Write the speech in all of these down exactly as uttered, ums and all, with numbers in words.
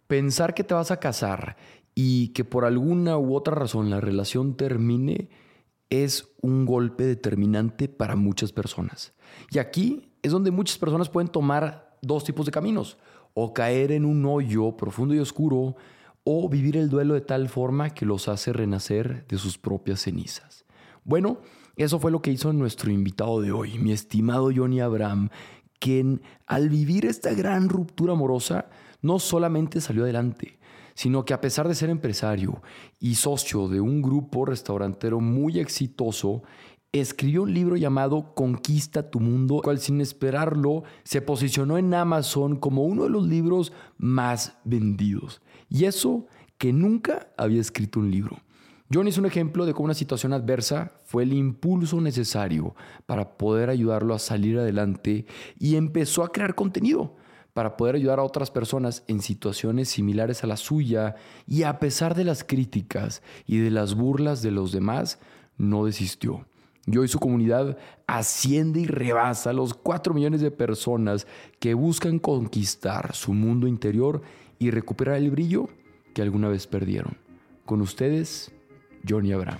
Pensar que te vas a casar y que por alguna u otra razón la relación termine es un golpe determinante para muchas personas. Y aquí es donde muchas personas pueden tomar dos tipos de caminos. O caer en un hoyo profundo y oscuro, o vivir el duelo de tal forma que los hace renacer de sus propias cenizas. Bueno, eso fue lo que hizo nuestro invitado de hoy, mi estimado Johnny Abraham, quien al vivir esta gran ruptura amorosa no solamente salió adelante, sino que a pesar de ser empresario y socio de un grupo restaurantero muy exitoso, escribió un libro llamado Conquista tu Mundo, el cual sin esperarlo se posicionó en Amazon como uno de los libros más vendidos. Y eso que nunca había escrito un libro. Johnny es un ejemplo de cómo una situación adversa fue el impulso necesario para poder ayudarlo a salir adelante y empezó a crear contenido para poder ayudar a otras personas en situaciones similares a la suya, y a pesar de las críticas y de las burlas de los demás, no desistió. Y hoy su comunidad asciende y rebasa los cuatro millones de personas que buscan conquistar su mundo interior y recuperar el brillo que alguna vez perdieron. Con ustedes, Johnny Abraham.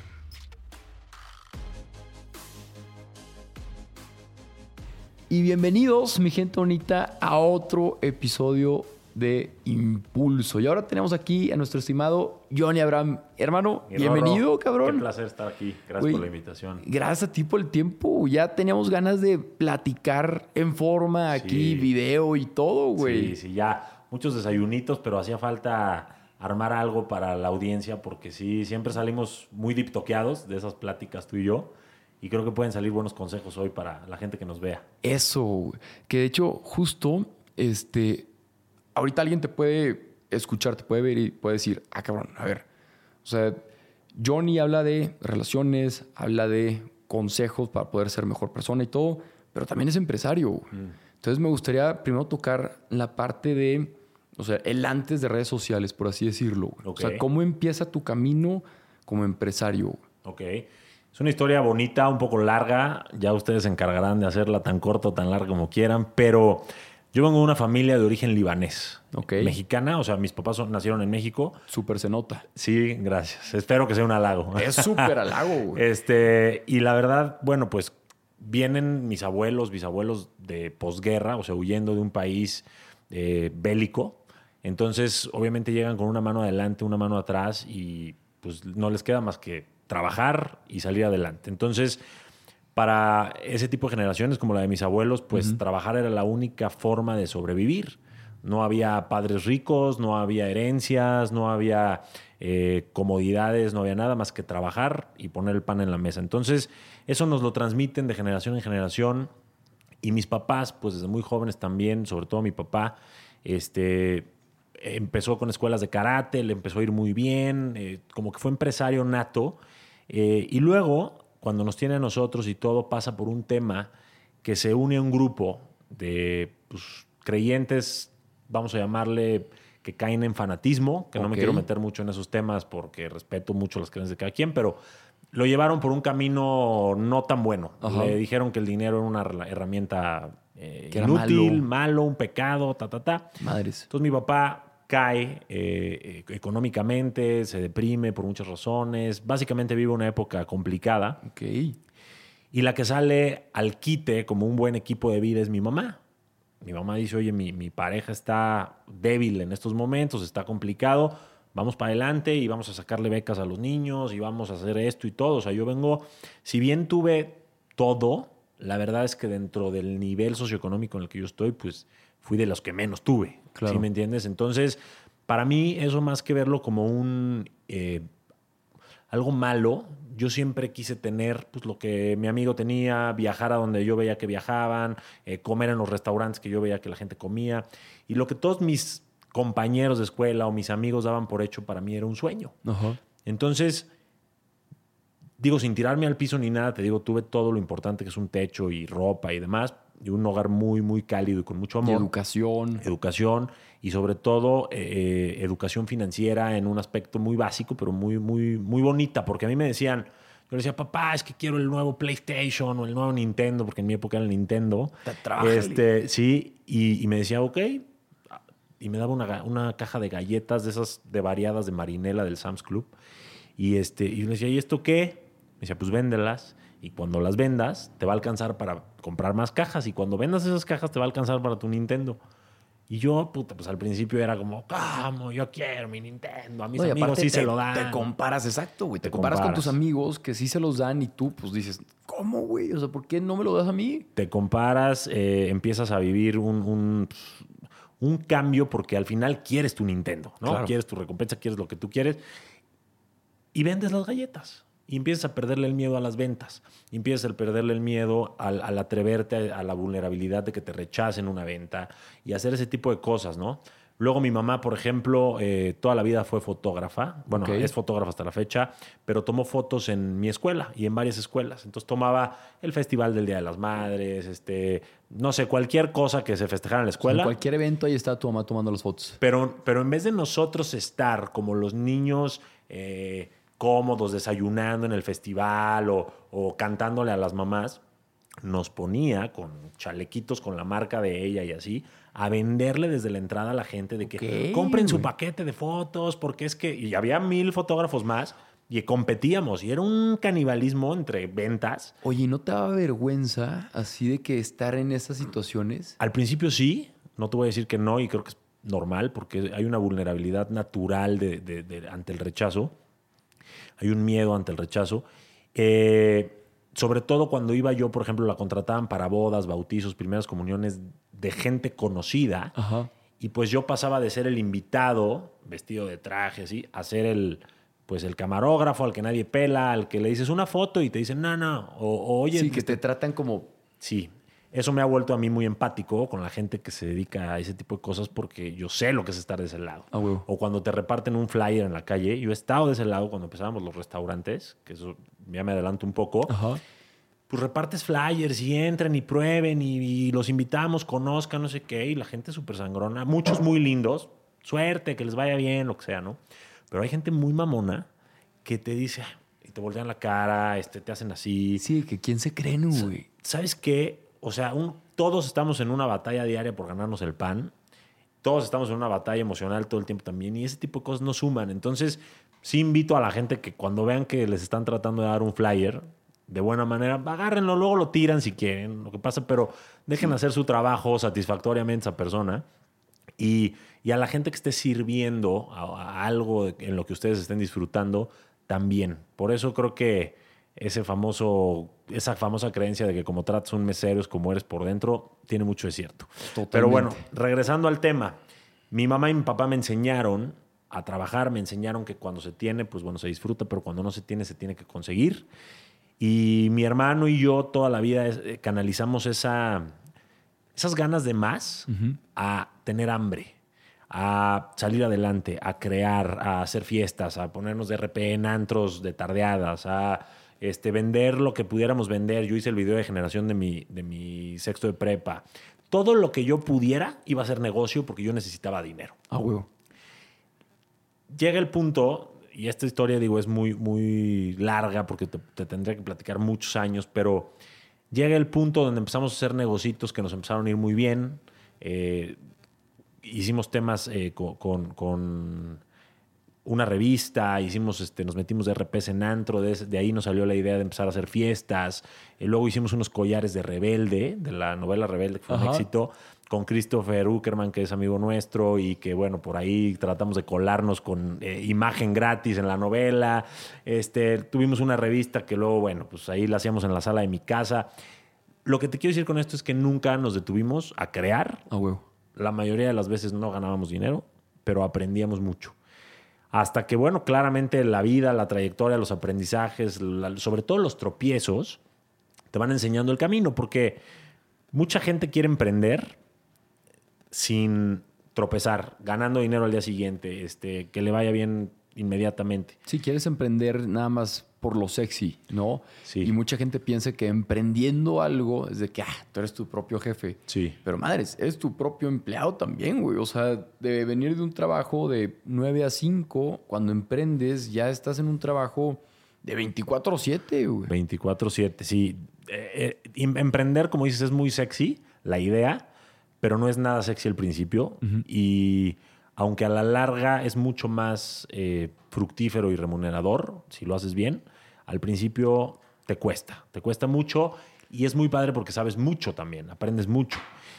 Y bienvenidos, mi gente bonita, a otro episodio de Impulso. Y ahora tenemos aquí a nuestro estimado Johnny Abraham. Hermano, Mi bienvenido, Rorro, cabrón. Qué placer estar aquí. Gracias Uy, por la invitación. Gracias a ti por el tiempo. Ya teníamos ganas de platicar en forma aquí, Sí. video y todo, güey. Sí, sí, ya. Muchos desayunitos, pero hacía falta armar algo para la audiencia porque sí, siempre salimos muy diptoqueados de esas pláticas tú y yo. Y creo que pueden salir buenos consejos hoy para la gente que nos vea. Eso, güey. Que de hecho, justo, este, ahorita alguien te puede escuchar, te puede ver y puede decir, ah, cabrón, a ver. O sea, Johnny habla de relaciones, habla de consejos para poder ser mejor persona y todo, pero también es empresario. Mm. Entonces me gustaría primero tocar la parte de, o sea, el antes de redes sociales, por así decirlo. Okay. O sea, ¿cómo empieza tu camino como empresario? Ok. Es una historia bonita, un poco larga. Ya ustedes se encargarán de hacerla tan corta o tan larga como quieran. Pero yo vengo de una familia de origen libanés. Okay. Mexicana. O sea, mis papás son, nacieron en México. Súper se nota. Sí, gracias. Espero que sea un halago. Es súper halago, güey. Este, y la verdad, bueno, pues vienen mis abuelos, bisabuelos de posguerra, o sea, huyendo de un país eh, bélico. Entonces, obviamente llegan con una mano adelante, una mano atrás y pues no les queda más que trabajar y salir adelante. Entonces, para ese tipo de generaciones como la de mis abuelos, pues uh-huh. trabajar era la única forma de sobrevivir. No había padres ricos, no había herencias, no había eh, comodidades, no había nada más que trabajar y poner el pan en la mesa. Entonces, eso nos lo transmiten de generación en generación. Y mis papás, pues desde muy jóvenes también, sobre todo mi papá, este... empezó con escuelas de karate, le empezó a ir muy bien, eh, como que fue empresario nato. Eh, y luego, cuando nos tiene a nosotros y todo, pasa por un tema que se une a un grupo de pues, creyentes, vamos a llamarle, que caen en fanatismo, que okay. no me quiero meter mucho en esos temas porque respeto mucho las creencias de cada quien, pero lo llevaron por un camino no tan bueno. Ajá. Le dijeron que el dinero era una herramienta eh, inútil, malo. malo, un pecado, ta, ta, ta. Madres. Entonces mi papá cae eh, económicamente, se deprime por muchas razones. Básicamente vive una época complicada. Okay. Y la que sale al quite como un buen equipo de vida es mi mamá. Mi mamá dice, oye, mi, mi pareja está débil en estos momentos, está complicado, vamos para adelante y vamos a sacarle becas a los niños y vamos a hacer esto y todo. O sea, yo vengo, si bien tuve todo, la verdad es que dentro del nivel socioeconómico en el que yo estoy, pues fui de los que menos tuve. Claro. ¿Sí me entiendes? Entonces, para mí, eso más que verlo como un eh, algo malo, yo siempre quise tener pues, lo que mi amigo tenía, viajar a donde yo veía que viajaban, eh, comer en los restaurantes que yo veía que la gente comía. Y lo que todos mis compañeros de escuela o mis amigos daban por hecho, para mí era un sueño. Uh-huh. Entonces, digo, sin tirarme al piso ni nada, te digo, tuve todo lo importante que es un techo y ropa y demás, y un hogar muy, muy cálido y con mucho amor. Y educación. Educación y sobre todo eh, educación financiera en un aspecto muy básico, pero muy, muy, muy bonita. Porque a mí me decían, yo le decía, papá, es que quiero el nuevo PlayStation o el nuevo Nintendo, porque en mi época era el Nintendo. Te este, sí, y, y me decía, ok. y me daba una, una caja de galletas de esas de variadas de Marinela del Sam's Club. Y, este, y yo le decía, ¿y esto qué? Me decía, pues véndelas. Y cuando las vendas, te va a alcanzar para comprar más cajas. Y cuando vendas esas cajas, te va a alcanzar para tu Nintendo. Y yo, puta, pues al principio era como, ¿cómo? Yo quiero mi Nintendo. A mis No, y amigos aparte sí te, se lo dan. Te comparas, exacto, güey. Te, Te comparas, comparas. con tus amigos que sí se los dan y tú, pues dices, ¿cómo, güey? O sea, ¿por qué no me lo das a mí? Te comparas, eh, empiezas a vivir un, un, un cambio porque al final quieres tu Nintendo, ¿no? Claro. Quieres tu recompensa, quieres lo que tú quieres. Y vendes las galletas. Y empiezas a perderle el miedo a las ventas. Y empiezas a perderle el miedo al, al atreverte a, a la vulnerabilidad de que te rechacen una venta y hacer ese tipo de cosas, ¿no? Luego mi mamá, por ejemplo, eh, toda la vida fue fotógrafa. Bueno, Okay. es fotógrafa hasta la fecha, pero tomó fotos en mi escuela y en varias escuelas. Entonces tomaba el Festival del Día de las Madres, este, no sé, cualquier cosa que se festejara en la O sea, escuela. en cualquier evento ahí está tu mamá tomando las fotos. Pero, pero en vez de nosotros estar como los niños eh, cómodos, desayunando en el festival o, o cantándole a las mamás, nos ponía con chalequitos con la marca de ella y así, a venderle desde la entrada a la gente de que Ok, compren su güey. paquete de fotos, porque es que... Y había mil fotógrafos más y competíamos. Y era un canibalismo entre ventas. Oye, ¿no te daba vergüenza así de que estar en estas situaciones? Al principio sí, no te voy a decir que no, y creo que es normal, porque hay una vulnerabilidad natural de, de, de, ante el rechazo. Hay un miedo ante el rechazo. Eh, sobre todo cuando iba yo, por ejemplo, la contrataban para bodas, bautizos, primeras comuniones de gente conocida. Ajá. Y pues yo pasaba de ser el invitado, vestido de traje, ¿sí? A ser el, pues el camarógrafo al que nadie pela, al que le dices una foto y te dicen, no, no. O, o, oye, Sí, que te tratan como... sí. Eso me ha vuelto a mí muy empático con la gente que se dedica a ese tipo de cosas porque yo sé lo que es estar de ese lado. Ah, huevo. O cuando te reparten un flyer en la calle. Yo he estado de ese lado cuando empezábamos los restaurantes, que eso ya me adelanto un poco. Ajá. Pues repartes flyers y entren y prueben y, y los invitamos, conozcan, no sé qué. Y la gente súper sangrona. Muchos muy lindos. Suerte, que les vaya bien, lo que sea, ¿no? Pero hay gente muy mamona que te dice... Y te voltean la cara, este, te hacen así. Sí, que quién se creen, güey. ¿Sabes qué? O sea, un, todos estamos en una batalla diaria por ganarnos el pan. Todos estamos en una batalla emocional todo el tiempo también. Y ese tipo de cosas no suman. Entonces, sí invito a la gente que cuando vean que les están tratando de dar un flyer de buena manera, agárrenlo, luego lo tiran si quieren, lo que pasa, pero dejen Sí. hacer su trabajo satisfactoriamente a esa persona. Y, y a la gente que esté sirviendo a, a algo en lo que ustedes estén disfrutando, también. Por eso creo que ese famoso, esa famosa creencia de que como tratas a un mesero es como eres por dentro, tiene mucho de cierto. Totalmente. Pero bueno, regresando al tema, mi mamá y mi papá me enseñaron a trabajar, me enseñaron que cuando se tiene, pues bueno, se disfruta, pero cuando no se tiene, se tiene que conseguir. Y mi hermano y yo toda la vida eh, canalizamos esa, esas ganas de más Ujú. a tener hambre, a salir adelante, a crear, a hacer fiestas, a ponernos de R P en antros de tardeadas, a este, vender lo que pudiéramos vender. Yo hice el video de generación de mi, de mi sexto de prepa. Todo lo que yo pudiera iba a ser negocio porque yo necesitaba dinero. Ah, huevo. Llega el punto, y esta historia, digo, es muy, muy larga porque te, te tendría que platicar muchos años, pero llega el punto donde empezamos a hacer negocios que nos empezaron a ir muy bien. Eh, hicimos temas eh, con, con, con una revista, hicimos, este, nos metimos de R Ps en antro, de, de ahí nos salió la idea de empezar a hacer fiestas. Eh, luego hicimos unos collares de Rebelde, de la novela Rebelde, que fue Ajá. un éxito, con Christopher Uckerman, que es amigo nuestro, y que, bueno, por ahí tratamos de colarnos con eh, imagen gratis en la novela. Este, tuvimos una revista que luego, bueno, pues ahí la hacíamos en la sala de mi casa. Lo que te quiero decir con esto es que nunca nos detuvimos a crear. Ah, huevo. La mayoría de las veces no ganábamos dinero, pero aprendíamos mucho. Hasta que, bueno, claramente la vida, la trayectoria, los aprendizajes, la, sobre todo los tropiezos, te van enseñando el camino, porque mucha gente quiere emprender sin tropezar, ganando dinero al día siguiente, este, que le vaya bien inmediatamente. Si quieres emprender nada más por lo sexy, ¿no? Sí. Y mucha gente piensa que emprendiendo algo es de que, ah, tú eres tu propio jefe. Sí. Pero madres, eres tu propio empleado también, güey. O sea, de venir de un trabajo de nueve a cinco, cuando emprendes ya estás en un trabajo de veinticuatro siete, güey. veinticuatro siete, sí. Eh, eh, em- emprender, como dices, es muy sexy, la idea, pero no es nada sexy al principio. Uh-huh. Y aunque a la larga es mucho más eh, fructífero y remunerador, si lo haces bien, al principio te cuesta. Te cuesta mucho y es muy padre porque sabes mucho también, aprendes mucho.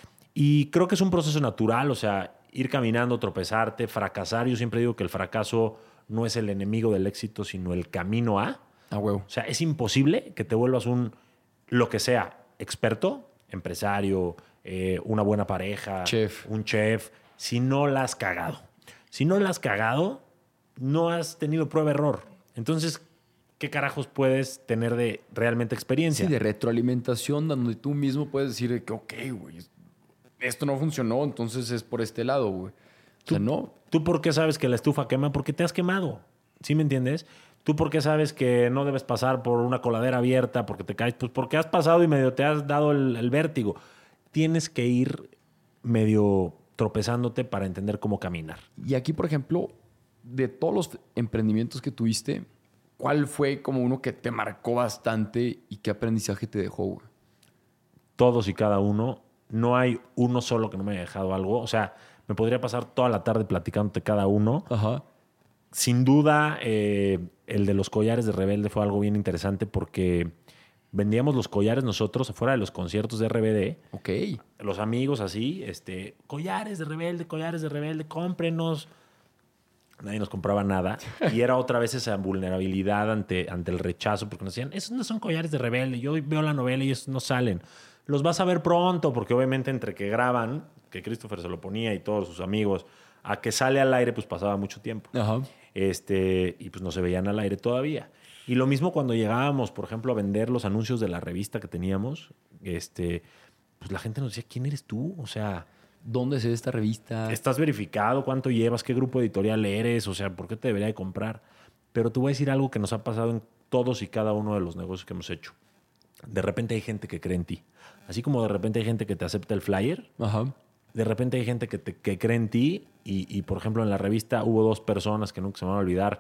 Y creo que es un proceso natural, o sea, ir caminando, tropezarte, fracasar. Yo siempre digo que el fracaso no es el enemigo del éxito, sino el camino a. Ah, huevo. O sea, es imposible que te vuelvas un, lo que sea, experto, empresario, eh, una buena pareja, chef. un chef, si no la has cagado. Si no la has cagado, no has tenido prueba-error. Entonces, ¿qué carajos puedes tener de realmente experiencia? Sí, de retroalimentación, donde tú mismo puedes decir que, ok, güey, esto no funcionó, entonces es por este lado, güey. O sea, no. ¿Tú por qué sabes que la estufa quema? Porque te has quemado. ¿Sí me entiendes? ¿Tú por qué sabes que no debes pasar por una coladera abierta porque te caes? Pues porque has pasado y medio te has dado el, el vértigo. Tienes que ir medio tropezándote para entender cómo caminar. Y aquí, por ejemplo, de todos los emprendimientos que tuviste, ¿cuál fue como uno que te marcó bastante y qué aprendizaje te dejó, güey? Todos y cada uno. No hay uno solo que no me haya dejado algo. O sea, me podría pasar toda la tarde platicándote cada uno. Ajá. Sin duda, eh, el de los collares de Rebelde fue algo bien interesante porque vendíamos los collares nosotros afuera de los conciertos de R B D. Ok. Los amigos así, este, collares de Rebelde, collares de Rebelde, cómprenos. Nadie nos compraba nada. Y era otra vez esa vulnerabilidad ante, ante el rechazo porque nos decían, esos no son collares de Rebelde. Yo veo la novela y esos no salen. Los vas a ver pronto porque obviamente entre que graban, que Christopher se lo ponía y todos sus amigos, a que sale al aire pues pasaba mucho tiempo. Ajá. Este, y pues no se veían al aire todavía. Y lo mismo cuando llegábamos, por ejemplo, a vender los anuncios de la revista que teníamos, este, pues la gente nos decía, ¿quién eres tú? O sea, ¿dónde se ve esta revista? ¿estás verificado? ¿Cuánto llevas? ¿Qué grupo editorial eres? O sea, ¿por qué te debería de comprar? Pero te voy a decir algo que nos ha pasado en todos y cada uno de los negocios que hemos hecho. De repente hay gente que cree en ti. Así como de repente hay gente que te acepta el flyer, Ajá. de repente hay gente que, te, que cree en ti y, y, por ejemplo, en la revista hubo dos personas que nunca se me van a olvidar,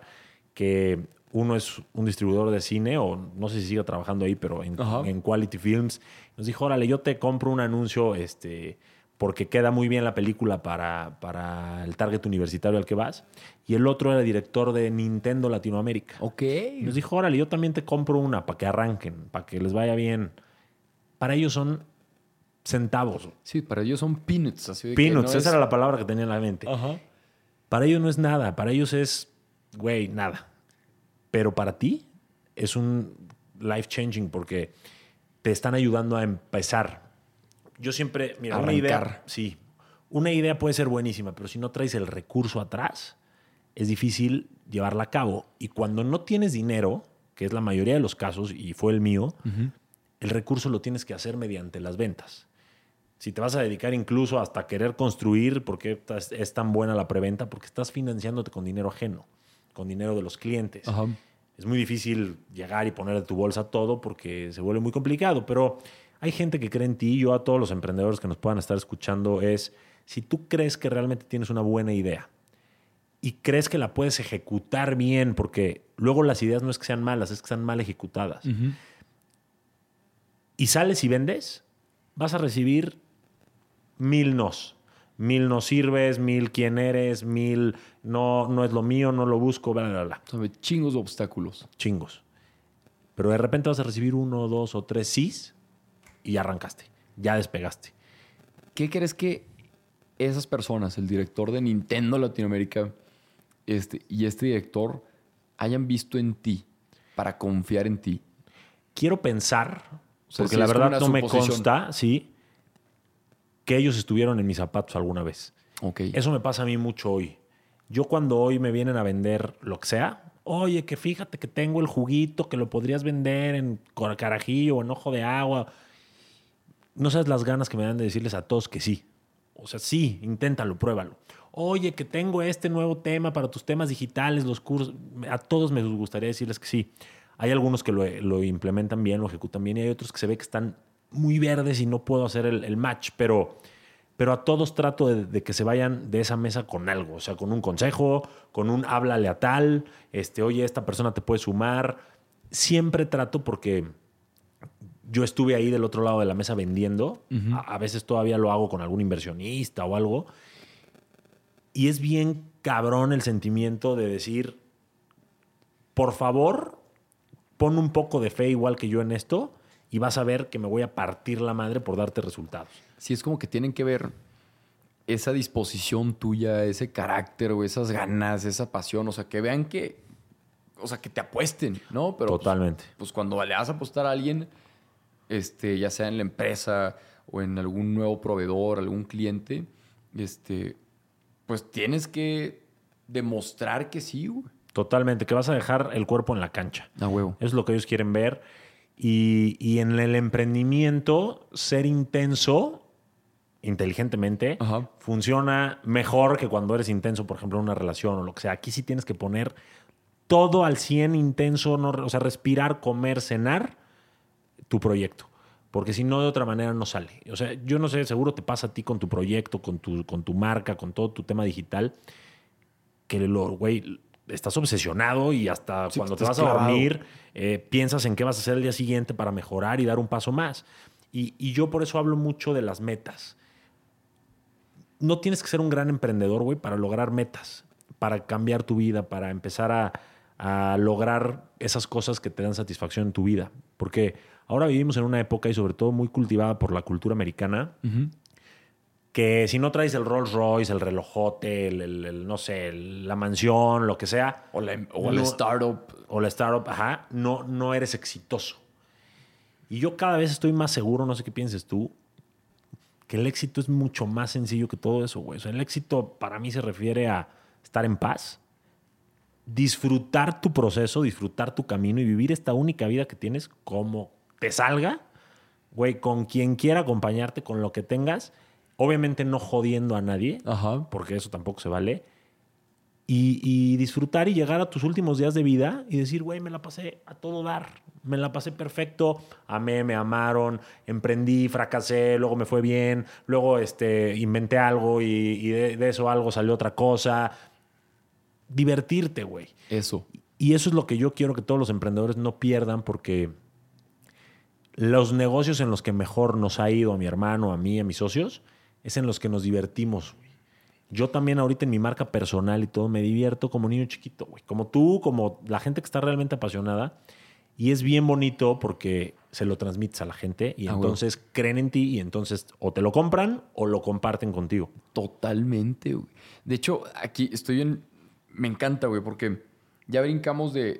que uno es un distribuidor de cine, o no sé si sigue trabajando ahí, pero en, en Quality Films. Nos dijo, órale, yo te compro un anuncio este, porque queda muy bien la película para, para el target universitario al que vas. Y el otro era director de Nintendo Latinoamérica. Ok. Y nos dijo, órale, yo también te compro una para que arranquen, para que les vaya bien. Para ellos son centavos. Sí, para ellos son peanuts. Así de peanuts, que no esa es... era la palabra que tenía en la mente. Ajá. Para ellos no es nada, para ellos es, güey, nada. Pero para ti es un life changing porque te están ayudando a empezar. Yo siempre, mira, Arrancar. una idea, sí, una idea puede ser buenísima, pero si no traes el recurso atrás, es difícil llevarla a cabo. Y cuando no tienes dinero, que es la mayoría de los casos, y fue el mío, uh-huh. el recurso lo tienes que hacer mediante las ventas. Si te vas a dedicar incluso hasta querer construir, porque es tan buena la preventa, porque estás financiándote con dinero ajeno, con dinero de los clientes. Ajá. Es muy difícil llegar y poner de tu bolsa todo porque se vuelve muy complicado, pero hay gente que cree en ti. Yo a todos los emprendedores que nos puedan estar escuchando es, si tú crees que realmente tienes una buena idea y crees que la puedes ejecutar bien, porque luego las ideas no es que sean malas, es que están mal ejecutadas, uh-huh. y sales y vendes, vas a recibir mil nos. Mil no sirves, mil quién eres, mil no, no es lo mío, no lo busco, bla, bla, bla. Son chingos de obstáculos. Chingos. Pero de repente vas a recibir uno, dos o tres sís y ya arrancaste, ya despegaste. ¿Qué crees que esas personas, el director de Nintendo Latinoamérica este, y este director, hayan visto en ti para confiar en ti? Quiero pensar, o sea, porque si la verdad no suposición. me consta, sí, que ellos estuvieron en mis zapatos alguna vez. Okay. Eso me pasa a mí mucho hoy. Yo cuando hoy me vienen a vender lo que sea, oye, que fíjate que tengo el juguito que lo podrías vender en Carajillo o en Ojo de Agua. No sabes las ganas que me dan de decirles a todos que sí. O sea, sí, inténtalo, pruébalo. Oye, que tengo este nuevo tema para tus temas digitales, los cursos. A todos me gustaría decirles que sí. Hay algunos que lo, lo implementan bien, lo ejecutan bien, y hay otros que se ve que están muy verdes y no puedo hacer el, el match, pero, pero a todos trato de, de que se vayan de esa mesa con algo, o sea, con un consejo, con un háblale a tal, este, oye, esta persona te puede sumar. Siempre trato porque yo estuve ahí del otro lado de la mesa vendiendo. Uh-huh. A, a veces todavía lo hago con algún inversionista o algo. Y es bien cabrón el sentimiento de decir, por favor, pon un poco de fe igual que yo en esto y vas a ver que me voy a partir la madre por darte resultados. Sí, es como que tienen que ver esa disposición tuya, ese carácter o esas ganas, esa pasión. O sea, que vean que, o sea, que te apuesten, ¿no? Pero totalmente. Pues, pues cuando le vas a apostar a alguien, este, ya sea en la empresa o en algún nuevo proveedor, algún cliente, este, pues tienes que demostrar que sí, güey. Totalmente, que vas a dejar el cuerpo en la cancha. A huevo. Eso es lo que ellos quieren ver. Y, y en el emprendimiento, ser intenso inteligentemente Ajá. funciona mejor que cuando eres intenso, por ejemplo, en una relación o lo que sea. Aquí sí tienes que poner todo al cien intenso, no, o sea, respirar, comer, cenar tu proyecto. Porque si no, de otra manera no sale. O sea, yo no sé, seguro te pasa a ti con tu proyecto, con tu, con tu marca, con todo tu tema digital, que lo, güey, estás obsesionado y hasta sí, cuando te vas clavado. a dormir eh, piensas en qué vas a hacer el día siguiente para mejorar y dar un paso más. Y, y yo por eso hablo mucho de las metas. No tienes que ser un gran emprendedor, güey, para lograr metas, para cambiar tu vida, para empezar a, a lograr esas cosas que te dan satisfacción en tu vida. Porque ahora vivimos en una época y sobre todo muy cultivada por la cultura americana, uh-huh. que si no traes el Rolls Royce, el relojote, el, el, el no sé, el, la mansión, lo que sea. O la, o no, la startup. O la startup, ajá, no, no eres exitoso. Y yo cada vez estoy más seguro, no sé qué pienses tú, que el éxito es mucho más sencillo que todo eso, güey. O sea, el éxito para mí se refiere a estar en paz, disfrutar tu proceso, disfrutar tu camino y vivir esta única vida que tienes como te salga, güey, con quien quiera acompañarte, con lo que tengas. Obviamente no jodiendo a nadie, Ajá. porque eso tampoco se vale. Y, y disfrutar y llegar a tus últimos días de vida y decir, güey, me la pasé a todo dar. Me la pasé perfecto. Amé, me amaron, emprendí, fracasé, luego me fue bien. Luego este, inventé algo y, y de, de eso algo salió otra cosa. Divertirte, güey. Eso. Y eso es lo que yo quiero que todos los emprendedores no pierdan, porque los negocios en los que mejor nos ha ido a mi hermano, a mí, a mis socios, es en los que nos divertimos. Yo también ahorita en mi marca personal y todo me divierto como niño chiquito, güey. Como tú, como la gente que está realmente apasionada. Y es bien bonito porque se lo transmites a la gente y ah, entonces bueno. creen en ti y entonces o te lo compran o lo comparten contigo. Totalmente, güey. De hecho, aquí estoy en... Me encanta, güey, porque ya brincamos de...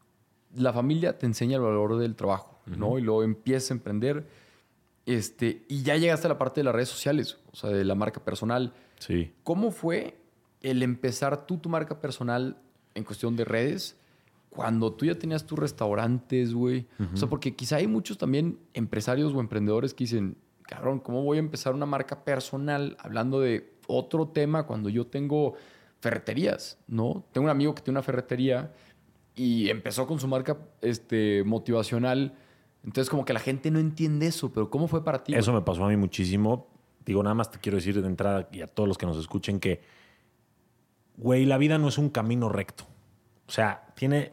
La familia te enseña el valor del trabajo, uh-huh. ¿no? Y luego empiezas a emprender este, y ya llegaste a la parte de las redes sociales, o sea, de la marca personal. Sí. ¿Cómo fue el empezar tú tu marca personal en cuestión de redes cuando tú ya tenías tus restaurantes, güey? Uh-huh. O sea, porque quizá hay muchos también empresarios o emprendedores que dicen, cabrón, ¿cómo voy a empezar una marca personal hablando de otro tema cuando yo tengo ferreterías, ¿no? Tengo un amigo que tiene una ferretería y empezó con su marca este, motivacional. Entonces, como que la gente no entiende eso, pero ¿cómo fue para ti? Eso güey? me pasó a mí muchísimo. Digo, nada más te quiero decir de entrada y a todos los que nos escuchen que, güey, la vida no es un camino recto. O sea, tiene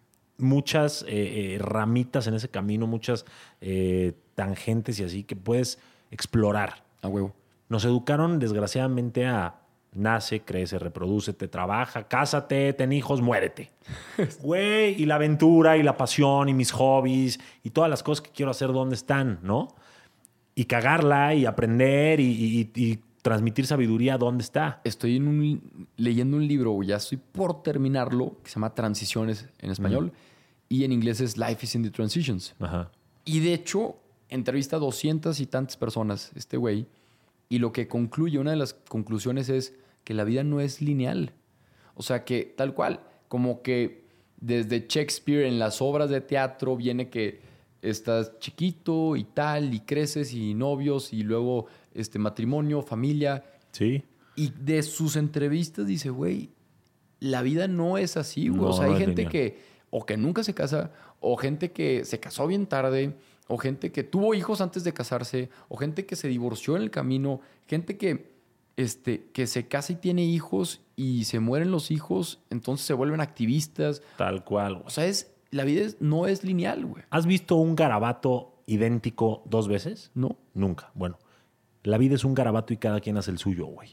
muchas eh, eh, ramitas en ese camino, muchas eh, tangentes y así que puedes explorar. A huevo. Nos educaron, desgraciadamente, a nace, crece, reprodúcete, trabaja, cásate, ten hijos, muérete. Güey, y la aventura y la pasión y mis hobbies y todas las cosas que quiero hacer, ¿dónde están? ¿No? Y cagarla y aprender y, y, y transmitir sabiduría, ¿dónde está? Estoy en un, leyendo un libro, ya estoy por terminarlo, que se llama Transiciones en español, uh-huh. y en inglés es Life is in the Transitions. Ajá. Y de hecho, entrevista a doscientas y tantas personas, este güey, y lo que concluye, una de las conclusiones es que la vida no es lineal. O sea que tal cual, como que desde Shakespeare en las obras de teatro viene que estás chiquito y tal, y creces y novios, y luego este, matrimonio, familia. Sí. Y de sus entrevistas dice, güey, la vida no es así, güey. No, o sea, hay no gente que o que nunca se casa, o gente que se casó bien tarde, o gente que tuvo hijos antes de casarse, o gente que se divorció en el camino, gente que, este, que se casa y tiene hijos y se mueren los hijos, entonces se vuelven activistas. Tal cual. O sea, es, la vida es, no es lineal, güey. ¿Has visto un garabato idéntico dos veces? No. Nunca. Bueno, la vida es un garabato y cada quien hace el suyo, güey.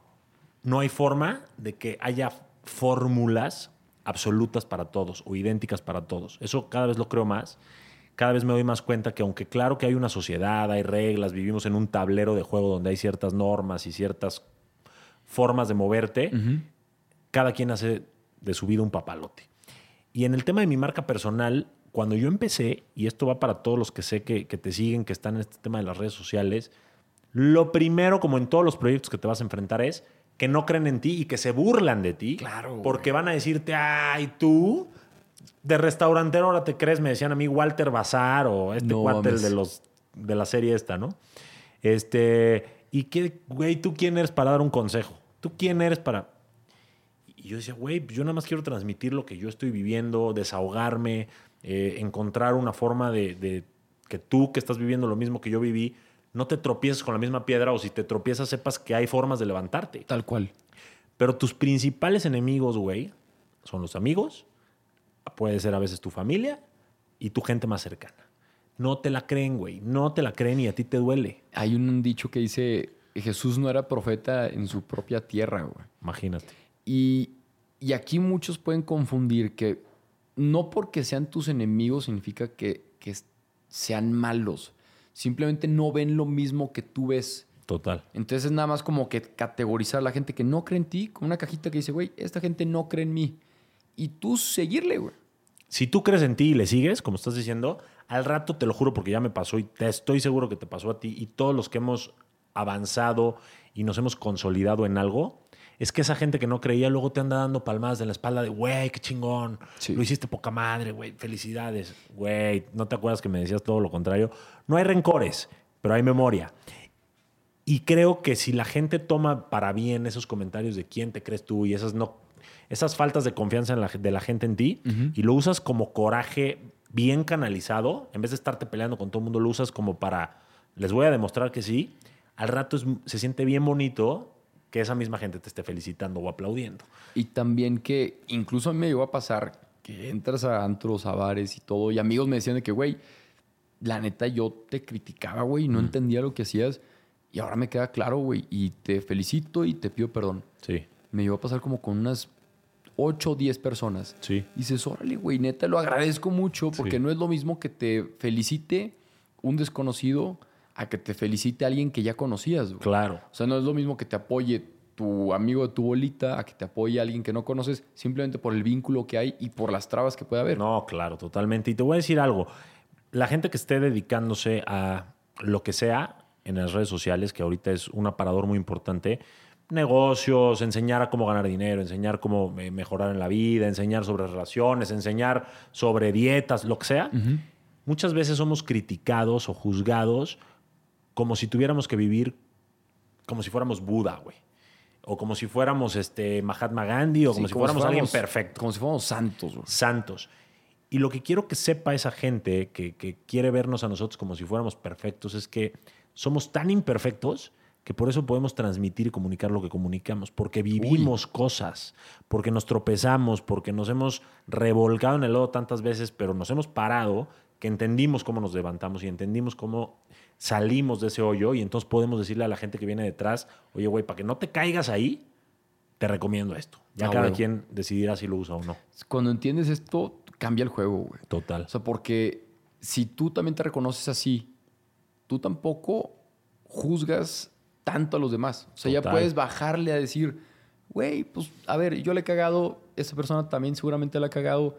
No hay forma de que haya fórmulas absolutas para todos o idénticas para todos. Eso cada vez lo creo más. Cada vez me doy más cuenta que aunque claro que hay una sociedad, hay reglas, vivimos en un tablero de juego donde hay ciertas normas y ciertas formas de moverte, uh-huh. cada quien hace de su vida un papalote. Y en el tema de mi marca personal, cuando yo empecé, y esto va para todos los que sé que, que te siguen, que están en este tema de las redes sociales, lo primero, como en todos los proyectos que te vas a enfrentar, es que no creen en ti y que se burlan de ti. Claro, porque güey. van a decirte, ay, tú de restaurantero ahora te crees, me decían a mí Walter Bazar o este no, cuate el de, los, de la serie esta, ¿no? Este, y qué, güey, ¿tú quién eres para dar un consejo? ¿Tú quién eres para...? Y yo decía, güey, yo nada más quiero transmitir lo que yo estoy viviendo, desahogarme, eh, encontrar una forma de, de que tú que estás viviendo lo mismo que yo viví, no te tropieces con la misma piedra, o si te tropiezas sepas que hay formas de levantarte. Tal cual. Pero tus principales enemigos, güey, son los amigos, puede ser a veces tu familia y tu gente más cercana. No te la creen, güey. No te la creen y a ti te duele. Hay un dicho que dice, Jesús no era profeta en su propia tierra, güey. Imagínate. Y, y aquí muchos pueden confundir que no porque sean tus enemigos significa que, que sean malos. Simplemente no ven lo mismo que tú ves. Total. Entonces es nada más como que categorizar a la gente que no cree en ti con una cajita que dice, güey, esta gente no cree en mí. Y tú seguirle, güey. Si tú crees en ti y le sigues, como estás diciendo, al rato te lo juro porque ya me pasó y te estoy seguro que te pasó a ti y todos los que hemos avanzado y nos hemos consolidado en algo, es que esa gente que no creía luego te anda dando palmadas en la espalda de, güey, qué chingón, sí. Lo hiciste poca madre, güey, felicidades. Güey, ¿no te acuerdas que me decías todo lo contrario? No hay rencores, pero hay memoria. Y creo que si la gente toma para bien esos comentarios de quién te crees tú y esas, no, esas faltas de confianza en la, de la gente en ti, uh-huh. y lo usas como coraje bien canalizado, en vez de estarte peleando con todo el mundo, lo usas como para, les voy a demostrar que sí, al rato es, se siente bien bonito que esa misma gente te esté felicitando o aplaudiendo. Y también que incluso a mí me llegó a pasar que entras a antros, a bares y todo, y amigos me decían de que, güey, la neta yo te criticaba, güey, no mm. entendía lo que hacías, y ahora me queda claro, güey, y te felicito y te pido perdón. Sí. Me llegó a pasar como con unas ocho o diez personas. Sí. Y dices, órale, güey, neta, lo agradezco mucho, porque sí. no es lo mismo que te felicite un desconocido a que te felicite a alguien que ya conocías, güey. Claro. O sea, no es lo mismo que te apoye tu amigo de tu bolita a que te apoye a alguien que no conoces, simplemente por el vínculo que hay y por las trabas que puede haber. No, claro, totalmente. Y te voy a decir algo. La gente que esté dedicándose a lo que sea en las redes sociales, que ahorita es un aparador muy importante, negocios, enseñar a cómo ganar dinero, enseñar cómo mejorar en la vida, enseñar sobre relaciones, enseñar sobre dietas, lo que sea, uh-huh. muchas veces somos criticados o juzgados como si tuviéramos que vivir como si fuéramos Buda, güey. O como si fuéramos este, Mahatma Gandhi, o sí, como si como fuéramos, si fuéramos alguien perfecto. Como si fuéramos santos, güey. Santos. Y lo que quiero que sepa esa gente que, que quiere vernos a nosotros como si fuéramos perfectos es que somos tan imperfectos que por eso podemos transmitir y comunicar lo que comunicamos. Porque vivimos Uy. cosas, porque nos tropezamos, porque nos hemos revolcado en el lodo tantas veces, pero nos hemos parado, que entendimos cómo nos levantamos y entendimos cómo salimos de ese hoyo, y entonces podemos decirle a la gente que viene detrás, oye, güey, para que no te caigas ahí, te recomiendo esto. Ya ah, cada güey. quien decidirá si lo usa o no. Cuando entiendes esto, cambia el juego, güey. Total. O sea, porque si tú también te reconoces así, tú tampoco juzgas tanto a los demás. O sea, Total. ya puedes bajarle a decir, güey, pues, a ver, yo le he cagado, esa persona también seguramente la ha cagado,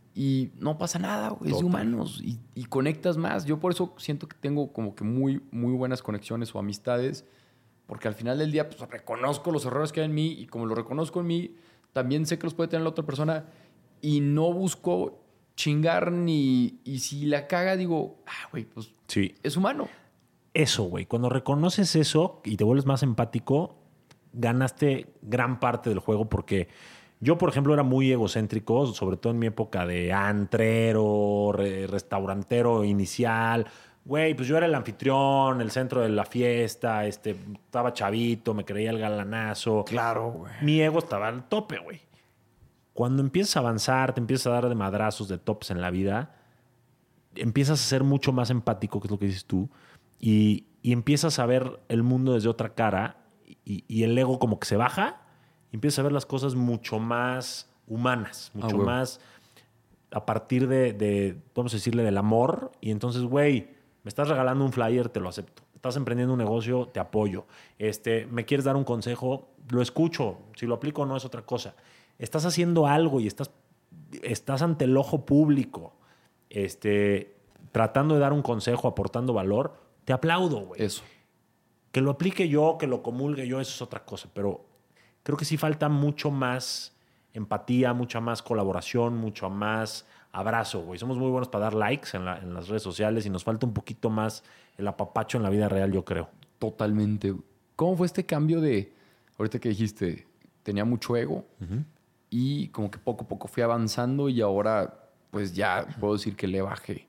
y no pasa nada, güey, es de humanos. Y, y conectas más. Yo por eso siento que tengo como que muy, muy buenas conexiones o amistades, porque al final del día pues, reconozco los errores que hay en mí, y como lo reconozco en mí, también sé que los puede tener la otra persona, y no busco chingar ni... Y si la caga, digo, ah, güey, pues sí. es humano. Eso, güey. Cuando reconoces eso y te vuelves más empático, ganaste gran parte del juego, porque yo, por ejemplo, era muy egocéntrico, sobre todo en mi época de antrero, re, restaurantero inicial. Güey, pues yo era el anfitrión, el centro de la fiesta, este, estaba chavito, me creía el galanazo. Claro, güey. Mi ego estaba al tope, güey. Cuando empiezas a avanzar, te empiezas a dar de madrazos, de tops en la vida, empiezas a ser mucho más empático, que es lo que dices tú, y, y empiezas a ver el mundo desde otra cara y, y el ego como que se baja y empiezas a ver las cosas mucho más humanas, mucho Ah, huevo. más a partir de, de, vamos a decirle, del amor. Y entonces, güey, me estás regalando un flyer, te lo acepto. Estás emprendiendo un negocio, te apoyo. Este, me quieres dar un consejo, lo escucho. Si lo aplico o no es otra cosa. Estás haciendo algo y estás, estás ante el ojo público, este, tratando de dar un consejo, aportando valor, te aplaudo, güey. Eso. Que lo aplique yo, que lo comulgue yo, eso es otra cosa. Pero creo que sí falta mucho más empatía, mucha más colaboración, mucho más abrazo, güey. Somos muy buenos para dar likes en, la, en las redes sociales y nos falta un poquito más el apapacho en la vida real, yo creo. Totalmente. ¿Cómo fue este cambio de, ahorita que dijiste, tenía mucho ego Uh-huh. y como que poco a poco fui avanzando y ahora pues ya puedo decir que le bajé?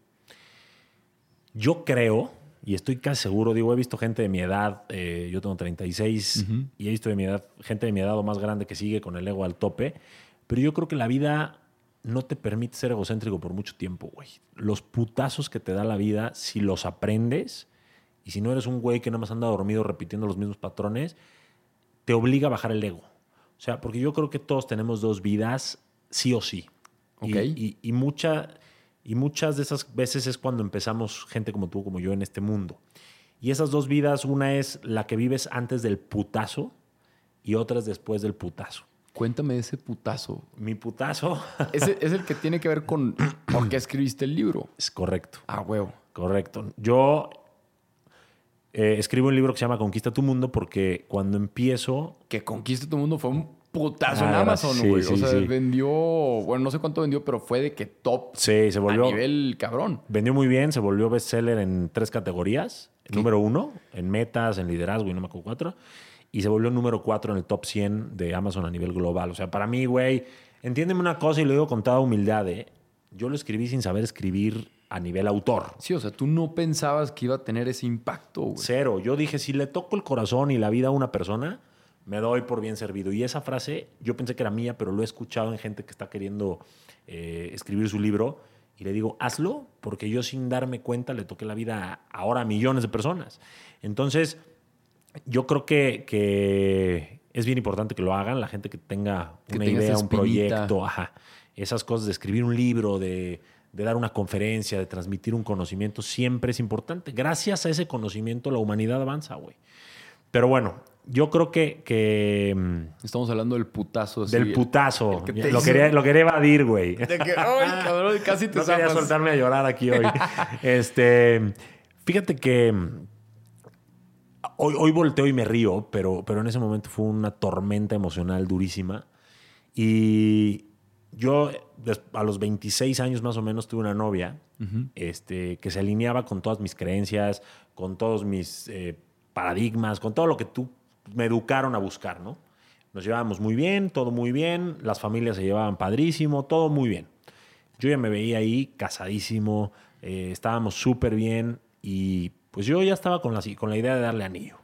Yo creo, y estoy casi seguro, digo, he visto gente de mi edad, eh, yo tengo treinta y seis, Ujú. y he visto de mi edad, gente de mi edad o más grande que sigue con el ego al tope, pero yo creo que la vida no te permite ser egocéntrico por mucho tiempo, güey. Los putazos que te da la vida, si los aprendes, y si no eres un güey que nada más anda dormido repitiendo los mismos patrones, te obliga a bajar el ego. O sea, porque yo creo que todos tenemos dos vidas, sí o sí. Ok. Y, y, y, mucha, y muchas de esas veces es cuando empezamos, gente como tú, como yo, en este mundo. Y esas dos vidas, una es la que vives antes del putazo y otra es después del putazo. Cuéntame de ese putazo. Mi putazo Ese es el que tiene que ver con por qué escribiste el libro. es correcto. Ah, huevo. Correcto. Yo eh, escribo un libro que se llama Conquista tu Mundo porque cuando empiezo... Que Conquista tu Mundo fue un putazo Ah, en gracias. Amazon, Sí, güey. sí, o sea, sí. vendió, bueno, no sé cuánto vendió, pero fue de que top Sí, se volvió... a nivel cabrón. Vendió muy bien, se volvió bestseller en tres categorías. ¿Qué? Número uno, en metas, en liderazgo y no me acuerdo cuatro. Y se volvió número cuatro en el top cien de Amazon a nivel global. O sea, para mí, güey, entiéndeme una cosa y lo digo con toda humildad, ¿eh? Yo lo escribí sin saber escribir a nivel autor. Sí, o sea, tú no pensabas que iba a tener ese impacto, güey. Cero. Yo dije, si le toco el corazón y la vida a una persona, me doy por bien servido. Y esa frase, yo pensé que era mía, pero lo he escuchado en gente que está queriendo eh, escribir su libro. Y le digo, hazlo, porque yo sin darme cuenta le toqué la vida a, ahora a millones de personas. Entonces, yo creo que, que es bien importante que lo hagan. La gente que tenga Que una tenga esa idea, un espinita. proyecto, ajá, esas cosas de escribir un libro, de, de dar una conferencia, de transmitir un conocimiento, siempre es importante. Gracias a ese conocimiento la humanidad avanza, güey. Pero bueno, yo creo que... que Estamos hablando del putazo. así, del el- putazo. el que te Lo hizo- quería, lo quería evadir, güey. De que, ay, cabrón, casi te No quería zafas. soltarme a llorar aquí hoy. este, fíjate que hoy, hoy volteo y me río, pero, pero en ese momento fue una tormenta emocional durísima. Y yo des- a los veintiséis años más o menos tuve una novia Ujú. este, que se alineaba con todas mis creencias, con todos mis eh, paradigmas, con todo lo que tú me educaron a buscar, ¿no? Nos llevábamos muy bien, todo muy bien, las familias se llevaban padrísimo, todo muy bien. Yo ya me veía ahí casadísimo, eh, estábamos súper bien y pues yo ya estaba con la, con la idea de darle anillo.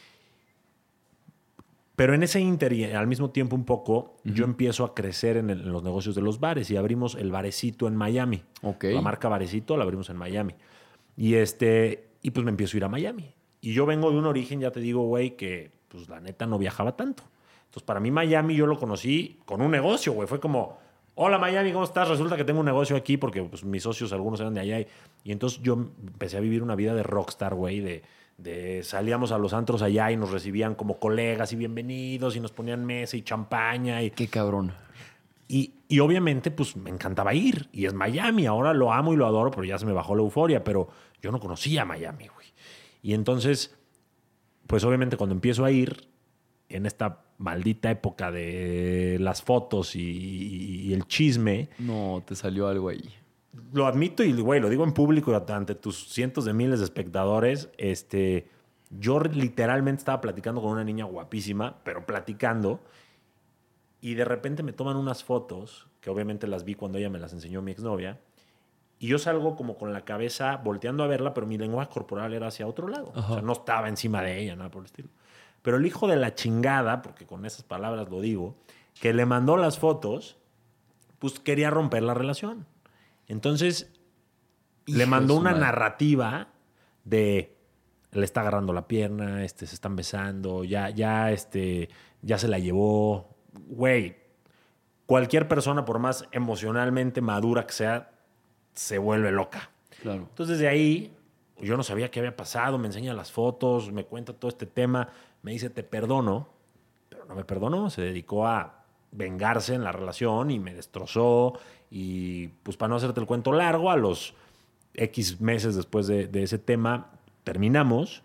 Pero en ese inter y al mismo tiempo un poco, uh-huh. yo empiezo a crecer en, el, en los negocios de los bares y abrimos el Barecito en Miami. Okay. La marca Barecito la abrimos en Miami. Y, este, y pues me empiezo a ir a Miami. Y yo vengo de un origen, ya te digo, güey, que pues la neta no viajaba tanto. Entonces para mí Miami yo lo conocí con un negocio, güey. Fue como, hola Miami, ¿cómo estás? Resulta que tengo un negocio aquí porque pues, mis socios algunos eran de allá. Y, y entonces yo empecé a vivir una vida de rockstar, güey, de... De, salíamos a los antros allá y nos recibían como colegas y bienvenidos y nos ponían mesa y champaña. Y, Qué cabrón. Y, y obviamente, pues me encantaba ir. Y es Miami. Ahora lo amo y lo adoro, pero ya se me bajó la euforia. Pero yo no conocía Miami, güey. Y entonces, pues obviamente cuando empiezo a ir en esta maldita época de las fotos y, y el chisme. No, te salió algo ahí. Lo admito y, güey, lo digo en público ante tus cientos de miles de espectadores. Este, yo literalmente estaba platicando con una niña guapísima, pero platicando. Y de repente me toman unas fotos, que obviamente las vi cuando ella me las enseñó mi exnovia. Y yo salgo como con la cabeza volteando a verla, pero mi lenguaje corporal era hacia otro lado. Ajá. O sea, no estaba encima de ella, nada por el estilo. Pero el hijo de la chingada, porque con esas palabras lo digo, que le mandó las fotos, pues quería romper la relación. Entonces, Le Hijo mandó de su una madre. narrativa de le está agarrando la pierna, este, se están besando, ya, ya, este, ya se la llevó. Güey, cualquier persona, por más emocionalmente madura que sea, se vuelve loca. Claro. Entonces de ahí, yo no sabía qué había pasado, me enseña las fotos, me cuenta todo este tema, me dice, te perdono, pero no me perdonó, se dedicó a vengarse en la relación y me destrozó. Y pues para no hacerte el cuento largo, a los X meses después de, de ese tema, terminamos,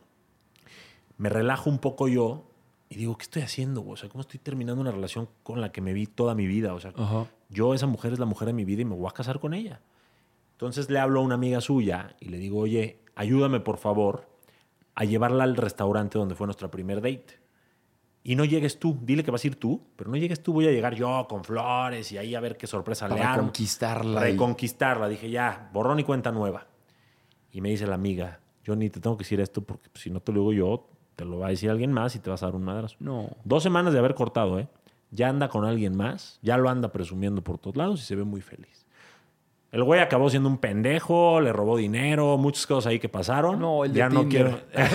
me relajo un poco yo y digo, ¿qué estoy haciendo? O sea, ¿cómo estoy terminando una relación con la que me vi toda mi vida? O sea, Ajá. yo, esa mujer es la mujer de mi vida y me voy a casar con ella. Entonces le hablo a una amiga suya y le digo, oye, ayúdame por favor a llevarla al restaurante donde fue nuestra primer date. Y no llegues tú, dile que vas a ir tú, pero no llegues tú, voy a llegar yo con flores y ahí a ver qué sorpresa le Para armo. conquistarla. Reconquistarla. Dije, ya, borrón y cuenta nueva. Y me dice la amiga, yo ni te tengo que decir esto porque pues, si no te lo digo yo, te lo va a decir alguien más y te vas a dar un madrazo. No. Dos semanas de haber cortado, ¿eh? Ya anda con alguien más, ya lo anda presumiendo por todos lados y se ve muy feliz. El güey acabó siendo un pendejo, le robó dinero, muchas cosas ahí que pasaron. No, el de ya no Tinder. quiero.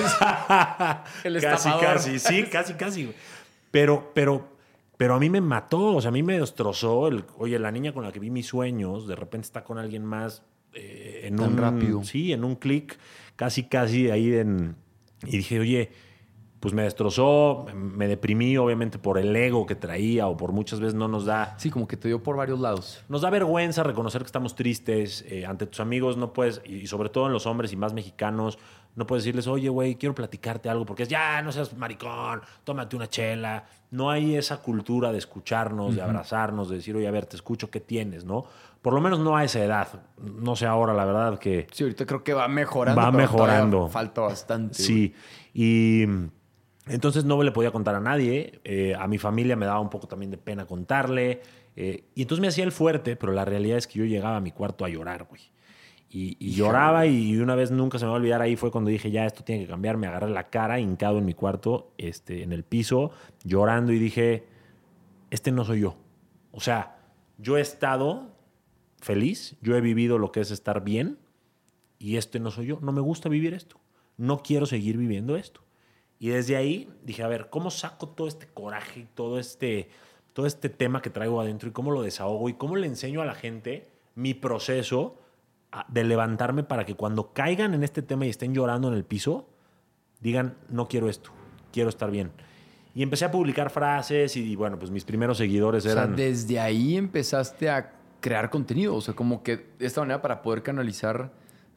El casi, estafador. casi, sí, casi, casi. Güey. Pero, pero, pero a mí me mató, o sea, a mí me destrozó. El, oye, la niña con la que vi mis sueños, de repente está con alguien más eh, en Tan un rápido. Sí, en un clic, casi, casi ahí en. Y dije, oye, pues me destrozó, me deprimí, obviamente, por el ego que traía, o por muchas veces no nos da. Sí, como que te dio por varios lados. Nos da vergüenza reconocer que estamos tristes eh, ante tus amigos. No puedes, y sobre todo en los hombres y más mexicanos, no puedes decirles, oye, güey, quiero platicarte algo, porque es ya, no seas maricón, tómate una chela. No hay esa cultura de escucharnos, uh-huh. de abrazarnos, de decir, oye, a ver, te escucho, ¿qué tienes? ¿No? Por lo menos no a esa edad. No sé ahora, la verdad que. Sí, ahorita creo que va mejorando. Va pero mejorando. Falta bastante. Sí. Güey. Y. Entonces no le podía contar a nadie. Eh, a mi familia me daba un poco también de pena contarle. Eh, y entonces me hacía el fuerte, pero la realidad es que yo llegaba a mi cuarto a llorar, güey. Y, y lloraba y una vez nunca se me va a olvidar, ahí fue cuando dije, ya, esto tiene que cambiar. Me agarré la cara, hincado en mi cuarto, este, en el piso, llorando y dije, este no soy yo. O sea, yo he estado feliz, yo he vivido lo que es estar bien y este no soy yo. No me gusta vivir esto. No quiero seguir viviendo esto. Y desde ahí dije, a ver, ¿cómo saco todo este coraje, todo este, todo este tema que traigo adentro y cómo lo desahogo y cómo le enseño a la gente mi proceso de levantarme para que cuando caigan en este tema y estén llorando en el piso, digan, no quiero esto, quiero estar bien? Y empecé a publicar frases y, bueno, pues mis primeros seguidores eran... O sea, desde ahí empezaste a crear contenido, o sea, como que de esta manera para poder canalizar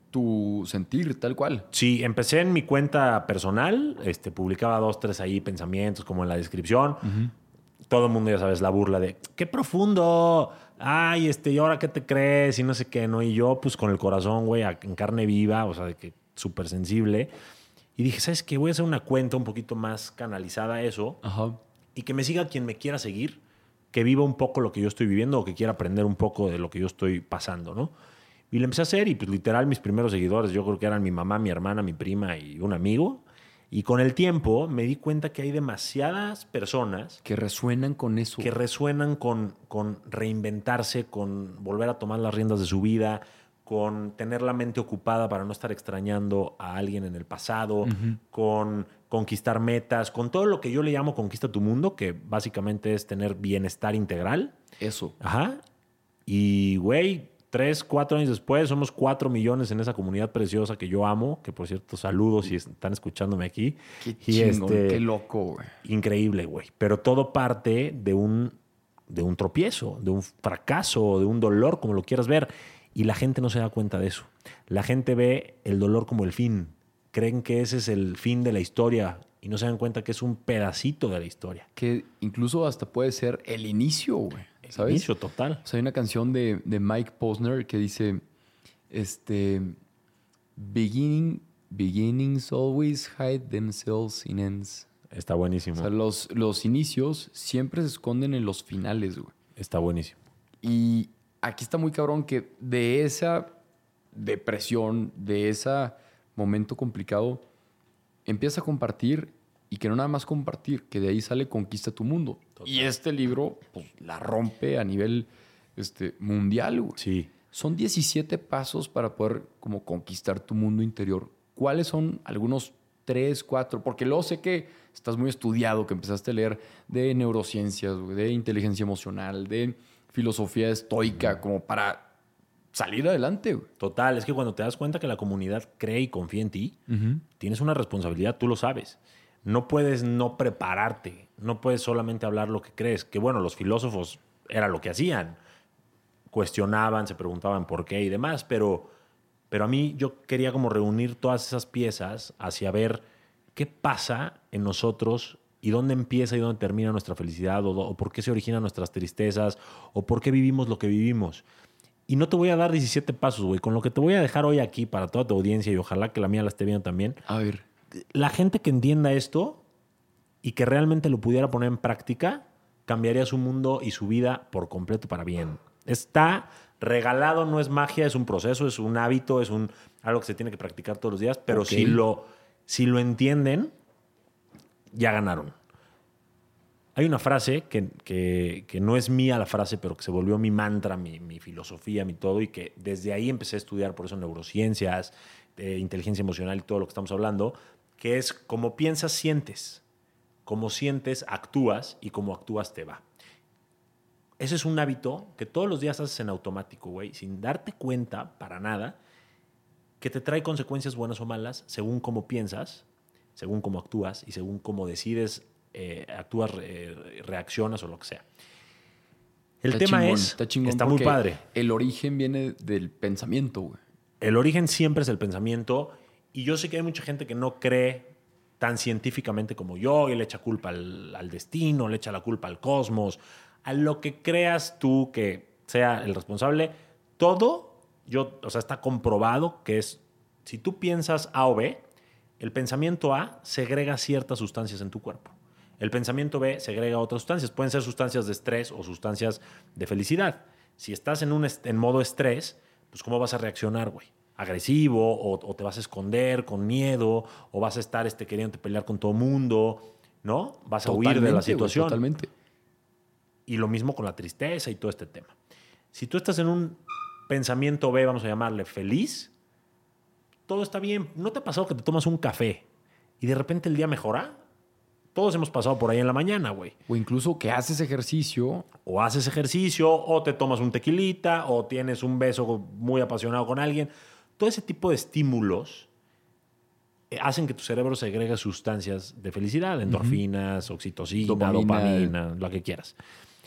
tu sentir, tal cual. Sí, empecé en mi cuenta personal, este, publicaba dos, tres ahí pensamientos como en la descripción. Uh-huh. Todo el mundo, ya sabes, la burla de ¡qué profundo! Ay, este, ¿y ahora qué te crees? Y no sé qué, ¿no? Y yo, pues, con el corazón, güey, en carne viva, o sea, de que súper sensible. Y dije, ¿sabes qué? Voy a hacer una cuenta un poquito más canalizada a eso. Ajá. Y que me siga quien me quiera seguir, que viva un poco lo que yo estoy viviendo o que quiera aprender un poco de lo que yo estoy pasando, ¿no? Y le empecé a hacer y pues literal mis primeros seguidores yo creo que eran mi mamá, mi hermana, mi prima y un amigo. Y con el tiempo me di cuenta que hay demasiadas personas que resuenan con eso. Que resuenan con, con reinventarse, con volver a tomar las riendas de su vida, con tener la mente ocupada para no estar extrañando a alguien en el pasado, uh-huh. con conquistar metas, con todo lo que yo le llamo conquista tu mundo, que básicamente es tener bienestar integral. Eso. Ajá. Y, güey... Tres, cuatro años después, somos cuatro millones en esa comunidad preciosa que yo amo, que por cierto, saludos si están escuchándome aquí. Qué y chingón, este, qué loco, güey. Increíble, güey. Pero todo parte de un, de un tropiezo, de un fracaso, de un dolor, como lo quieras ver. Y la gente no se da cuenta de eso. La gente ve el dolor como el fin. Creen que ese es el fin de la historia y no se dan cuenta que es un pedacito de la historia. Que incluso hasta puede ser el inicio, güey. ¿Sabes? El inicio total. O sea, hay una canción de, de Mike Posner que dice, este, Beginning, beginnings always hide themselves in ends. Está buenísimo. O sea, los, los inicios siempre se esconden en los finales, güey. Está buenísimo. Y aquí está muy cabrón que de esa depresión, de ese momento complicado, empieza a compartir. Y que no nada más compartir, que de ahí sale Conquista tu Mundo. Total. Y este libro, pues, la rompe a nivel este, mundial, güey. Sí. Son diecisiete pasos para poder como conquistar tu mundo interior. ¿Cuáles son algunos tres, cuatro? Porque luego sé que estás muy estudiado, que empezaste a leer de neurociencias, güey, de inteligencia emocional, de filosofía estoica, como para salir adelante, güey. Total, es que cuando te das cuenta que la comunidad cree y confía en ti, Uh-huh. tienes una responsabilidad, tú lo sabes. No puedes no prepararte, no puedes solamente hablar lo que crees. Que bueno, los filósofos era lo que hacían. Cuestionaban, se preguntaban por qué y demás, pero, pero a mí yo quería como reunir todas esas piezas hacia ver qué pasa en nosotros y dónde empieza y dónde termina nuestra felicidad, o, o por qué se originan nuestras tristezas, o por qué vivimos lo que vivimos. Y no te voy a dar diecisiete pasos, güey. Con lo que te voy a dejar hoy aquí para toda tu audiencia, y ojalá que la mía la esté viendo también. A ver. La gente que entienda esto y que realmente lo pudiera poner en práctica, cambiaría su mundo y su vida por completo para bien. Está regalado, no es magia, es un proceso, es un hábito, es un, algo que se tiene que practicar todos los días, pero Ok. si, lo, si lo entienden, ya ganaron. Hay una frase que, que, que no es mía la frase, pero que se volvió mi mantra, mi, mi filosofía, mi todo, y que desde ahí empecé a estudiar, por eso neurociencias, eh, inteligencia emocional y todo lo que estamos hablando, que es como piensas, sientes. Como sientes, actúas, y como actúas, te va. Ese es un hábito que todos los días haces en automático, güey, sin darte cuenta para nada, que te trae consecuencias buenas o malas según cómo piensas, según cómo actúas y según cómo decides, eh, actúas, re, reaccionas o lo que sea. El Está tema chingón, es, está, chingón está muy porque padre. El origen viene del pensamiento, güey. El origen siempre es el pensamiento, y yo sé que hay mucha gente que no cree tan científicamente como yo y le echa culpa al, al destino, le echa la culpa al cosmos, a lo que creas tú que sea el responsable. Todo, yo, o sea, está comprobado que es, si tú piensas A o B, el pensamiento A segrega ciertas sustancias en tu cuerpo. El pensamiento B segrega otras sustancias. Pueden ser sustancias de estrés o sustancias de felicidad. Si estás en, un est- en modo estrés, pues ¿cómo vas a reaccionar, güey? Agresivo, o, o te vas a esconder con miedo, o vas a estar este, queriendo pelear con todo mundo, ¿no? Vas a huir de la situación. Güey, totalmente. Y lo mismo con la tristeza y todo este tema. Si tú estás en un pensamiento B, vamos a llamarle feliz, todo está bien. ¿No te ha pasado que te tomas un café y de repente el día mejora? Todos hemos pasado por ahí en la mañana, güey. O incluso que haces ejercicio. O haces ejercicio, o te tomas un tequilita, o tienes un beso muy apasionado con alguien. Todo ese tipo de estímulos hacen que tu cerebro segregue sustancias de felicidad, endorfinas, uh-huh. oxitocina, dopamina, dopamina, lo que quieras.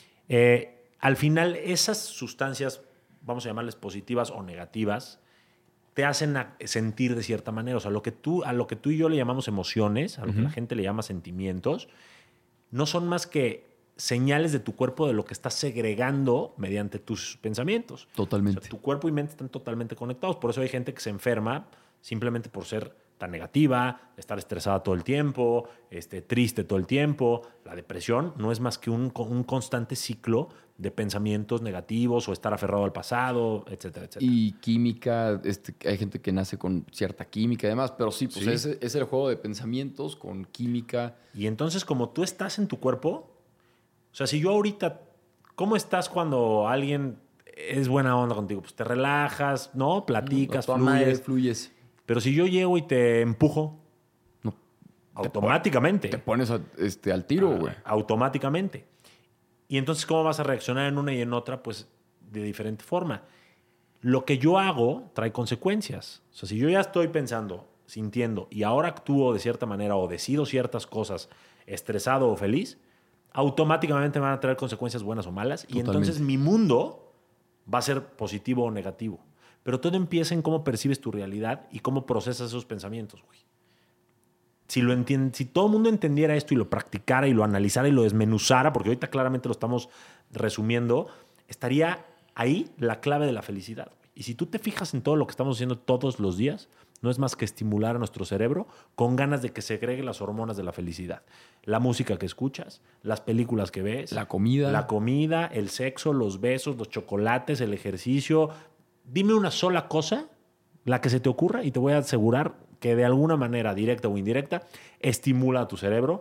Eh, al final, esas sustancias, vamos a llamarles positivas o negativas, te hacen sentir de cierta manera. O sea, lo que tú, a lo que tú y yo le llamamos emociones, a lo uh-huh. que la gente le llama sentimientos, no son más que señales de tu cuerpo de lo que estás segregando mediante tus pensamientos. Totalmente. O sea, tu cuerpo y mente están totalmente conectados. Por eso hay gente que se enferma simplemente por ser tan negativa, estar estresada todo el tiempo, este, triste todo el tiempo. La depresión no es más que un, un constante ciclo de pensamientos negativos o estar aferrado al pasado, etcétera, etcétera. Y química, este, hay gente que nace con cierta química y demás, pero sí, pues sí. Es, es el juego de pensamientos con química. Y entonces, como tú estás en tu cuerpo, o sea, si yo ahorita, ¿cómo estás cuando alguien es buena onda contigo? Pues te relajas, ¿no? Platicas, no, fluyes. Madre, fluyes. Pero si yo llego y te empujo, no, automáticamente. Te, pones a, este, al tiro, güey. Ah, automáticamente. Y entonces, ¿cómo vas a reaccionar en una y en otra? Pues de diferente forma. Lo que yo hago trae consecuencias. O sea, si yo ya estoy pensando, sintiendo, y ahora actúo de cierta manera o decido ciertas cosas, estresado o feliz, automáticamente van a traer consecuencias buenas o malas. Totalmente. Y entonces mi mundo va a ser positivo o negativo. Pero todo empieza en cómo percibes tu realidad y cómo procesas esos pensamientos, güey. Si, lo entiend- si todo el mundo entendiera esto y lo practicara y lo analizara y lo desmenuzara, porque ahorita claramente lo estamos resumiendo, estaría ahí la clave de la felicidad. Y si tú te fijas en todo lo que estamos haciendo todos los días, no es más que estimular a nuestro cerebro con ganas de que segregue las hormonas de la felicidad. La música que escuchas, las películas que ves, la comida, la comida, el sexo, los besos, los chocolates, el ejercicio. Dime una sola cosa, la que se te ocurra, y te voy a asegurar que de alguna manera, directa o indirecta, estimula a tu cerebro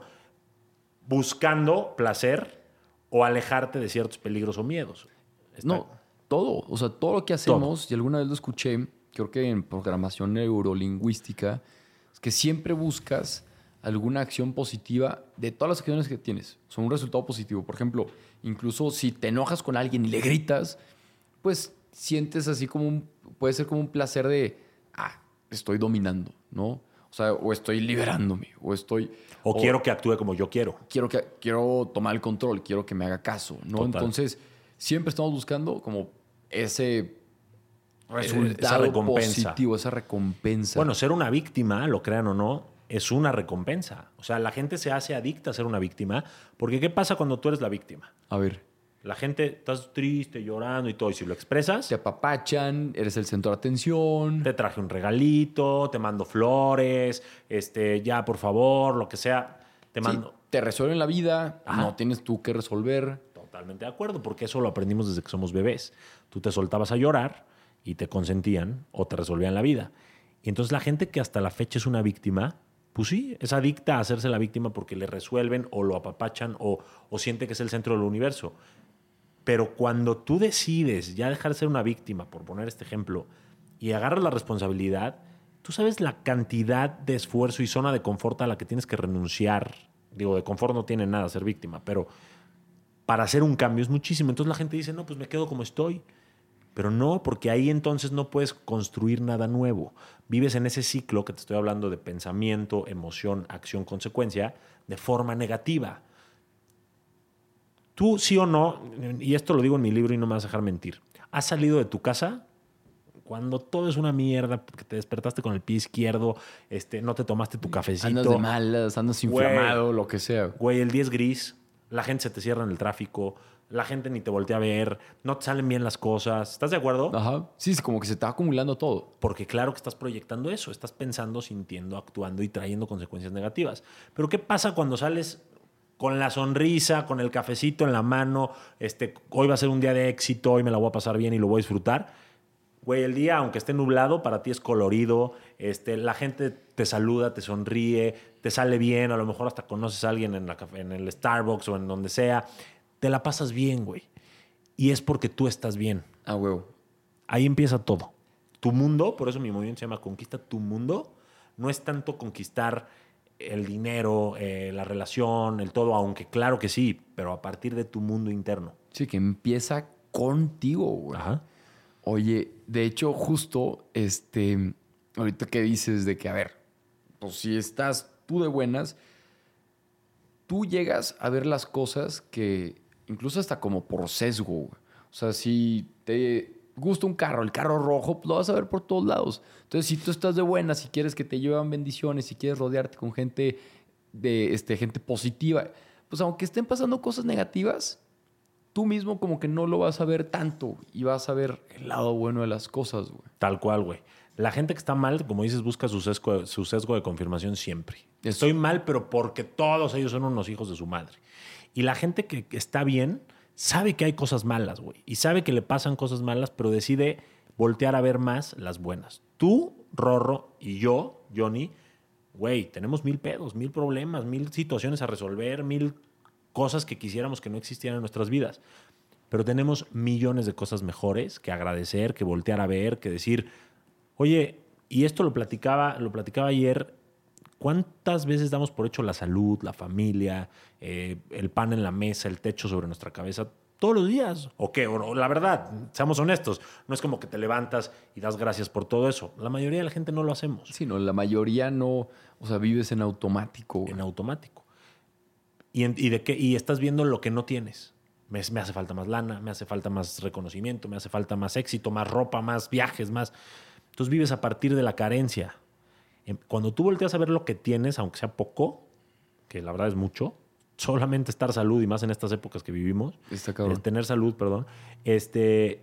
buscando placer o alejarte de ciertos peligros o miedos. Está... No, todo. O sea, todo lo que hacemos, todo. Y alguna vez lo escuché, creo que en programación neurolingüística, es que siempre buscas alguna acción positiva de todas las acciones que tienes. O sea, un resultado positivo. Por ejemplo, incluso si te enojas con alguien y le gritas, pues sientes así como un... Puede ser como un placer de... Ah, estoy dominando, ¿no? O sea, o estoy liberándome, o estoy... O, o quiero que actúe como yo quiero. Quiero, que, quiero tomar el control, quiero que me haga caso, ¿no? Total. Entonces, siempre estamos buscando como ese resultado esa recompensa. positivo, esa recompensa. Bueno, ser una víctima, lo crean o no, es una recompensa. O sea, la gente se hace adicta a ser una víctima, porque ¿qué pasa cuando tú eres la víctima? A ver. La gente, estás triste, llorando y todo, y si lo expresas... Te apapachan, eres el centro de atención. Te traje un regalito, te mando flores, este, ya, por favor, lo que sea, te mando... Sí, te resuelven la vida, Ajá. No tienes tú que resolver. Totalmente de acuerdo, porque eso lo aprendimos desde que somos bebés. Tú te soltabas a llorar y te consentían o te resolvían la vida. Y entonces la gente que hasta la fecha es una víctima... Pues sí, es adicta a hacerse la víctima porque le resuelven o lo apapachan o, o siente que es el centro del universo. Pero cuando tú decides ya dejar de ser una víctima, por poner este ejemplo, y agarras la responsabilidad, tú sabes la cantidad de esfuerzo y zona de confort a la que tienes que renunciar. Digo, de confort no tiene nada ser víctima, pero para hacer un cambio es muchísimo. Entonces la gente dice, no, pues me quedo como estoy. Pero no, porque ahí entonces no puedes construir nada nuevo. Vives en ese ciclo que te estoy hablando de pensamiento, emoción, acción, consecuencia, de forma negativa. Tú, sí o no, y esto lo digo en mi libro y no me vas a dejar mentir, ¿has salido de tu casa cuando todo es una mierda, porque te despertaste con el pie izquierdo, este, no te tomaste tu cafecito? Andas de malas, andas inflamado, Güey, lo que sea. Güey, el día es gris, la gente se te cierra en el tráfico, la gente ni te voltea a ver, no te salen bien las cosas. ¿Estás de acuerdo? Ajá. Sí, es como que se está acumulando todo. Porque claro que estás proyectando eso, estás pensando, sintiendo, actuando y trayendo consecuencias negativas. Pero ¿qué pasa cuando sales con la sonrisa, con el cafecito en la mano? Este, hoy va a ser un día de éxito, hoy me la voy a pasar bien y lo voy a disfrutar. Güey, el día, aunque esté nublado, para ti es colorido. Este, la gente te saluda, te sonríe, te sale bien. A lo mejor hasta conoces a alguien en, la, en el Starbucks o en donde sea. Te la pasas bien, güey. Y es porque tú estás bien. Ah, huevo. Ahí empieza todo. Tu mundo, por eso mi movimiento se llama Conquista tu Mundo, no es tanto conquistar el dinero, eh, la relación, el todo, aunque claro que sí, pero a partir de tu mundo interno. Sí, que empieza contigo, güey. Ajá. Oye, de hecho, justo, este, ahorita que dices de que, a ver, pues si estás tú de buenas, tú llegas a ver las cosas que, incluso hasta como por sesgo, güey. O sea, si te gusta un carro, el carro rojo, pues lo vas a ver por todos lados. Entonces, si tú estás de buenas, si quieres que te llevan bendiciones, si quieres rodearte con gente, de, este, gente positiva, pues aunque estén pasando cosas negativas, tú mismo como que no lo vas a ver tanto y vas a ver el lado bueno de las cosas, güey. Tal cual, güey. La gente que está mal, como dices, busca su sesgo, su sesgo de confirmación siempre. Eso. Estoy mal, pero porque todos ellos son unos hijos de su madre. Y la gente que está bien sabe que hay cosas malas, güey. Y sabe que le pasan cosas malas, pero decide voltear a ver más las buenas. Tú, Rorro, y yo, Johnny, güey, tenemos mil pedos, mil problemas, mil situaciones a resolver, mil cosas que quisiéramos que no existieran en nuestras vidas. Pero tenemos millones de cosas mejores que agradecer, que voltear a ver, que decir, oye, y esto lo platicaba, lo platicaba ayer, ¿cuántas veces damos por hecho la salud, la familia, eh, el pan en la mesa, el techo sobre nuestra cabeza? Todos los días. ¿O qué? O, la verdad, seamos honestos, no es como que te levantas y das gracias por todo eso. La mayoría de la gente no lo hacemos. Sí, no, la mayoría no, o sea, vives en automático. Güey. En automático. Y, en, y, de qué, y estás viendo lo que no tienes. Me, me hace falta más lana, me hace falta más reconocimiento, me hace falta más éxito, más ropa, más viajes, más... Entonces vives a partir de la carencia. Cuando tú volteas a ver lo que tienes, aunque sea poco, que la verdad es mucho, solamente estar salud, y más en estas épocas que vivimos, Está cabrón. tener salud, perdón, este,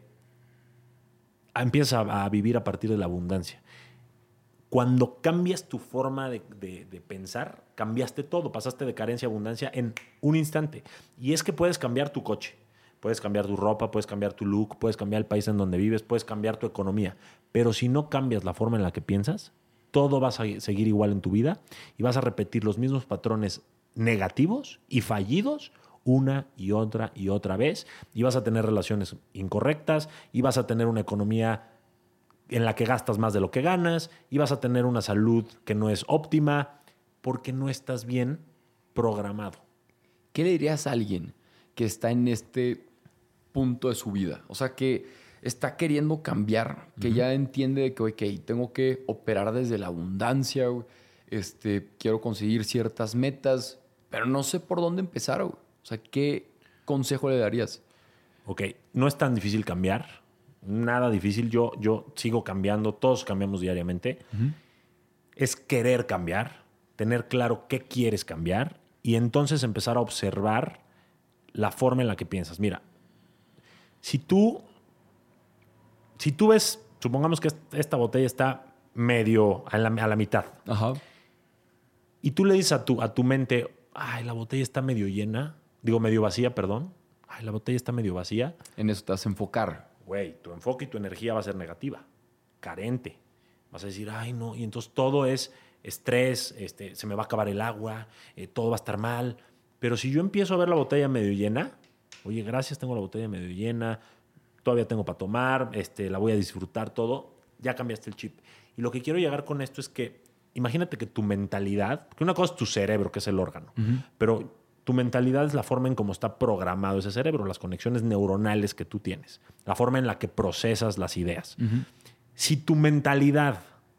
empiezas a, a vivir a partir de la abundancia. Cuando cambias tu forma de, de, de pensar, cambiaste todo, pasaste de carencia a abundancia en un instante. Y es que puedes cambiar tu coche, puedes cambiar tu ropa, puedes cambiar tu look, puedes cambiar el país en donde vives, puedes cambiar tu economía. Pero si no cambias la forma en la que piensas, todo va a seguir igual en tu vida y vas a repetir los mismos patrones negativos y fallidos una y otra y otra vez y vas a tener relaciones incorrectas y vas a tener una economía en la que gastas más de lo que ganas y vas a tener una salud que no es óptima porque no estás bien programado. ¿Qué le dirías a alguien que está en este punto de su vida? O sea, que está queriendo cambiar, que uh-huh. ya entiende de que, ok, tengo que operar desde la abundancia, güey. Este, quiero conseguir ciertas metas, pero no sé por dónde empezar, güey. O sea, ¿qué consejo le darías? Ok, no es tan difícil cambiar. Nada difícil. Yo, yo sigo cambiando. Todos cambiamos diariamente. Uh-huh. Es querer cambiar, tener claro qué quieres cambiar y entonces empezar a observar la forma en la que piensas. Mira, si tú, si tú ves, supongamos que esta botella está medio a la, a la mitad. Ajá. Y tú le dices a tu, a tu mente, ay, la botella está medio llena. Digo, medio vacía, perdón. Ay, la botella está medio vacía. En eso te vas a enfocar. Güey, tu enfoque y tu energía va a ser negativa, carente. Vas a decir, ay, no. Y entonces todo es estrés, este, se me va a acabar el agua, eh, todo va a estar mal. Pero si yo empiezo a ver la botella medio llena, oye, gracias, tengo la botella medio llena, todavía tengo para tomar, este, la voy a disfrutar todo, ya cambiaste el chip. Y lo que quiero llegar con esto es que imagínate que tu mentalidad, porque una cosa es tu cerebro, que es el órgano, uh-huh. pero tu mentalidad es la forma en cómo está programado ese cerebro, las conexiones neuronales que tú tienes, la forma en la que procesas las ideas. Uh-huh. Si tu mentalidad,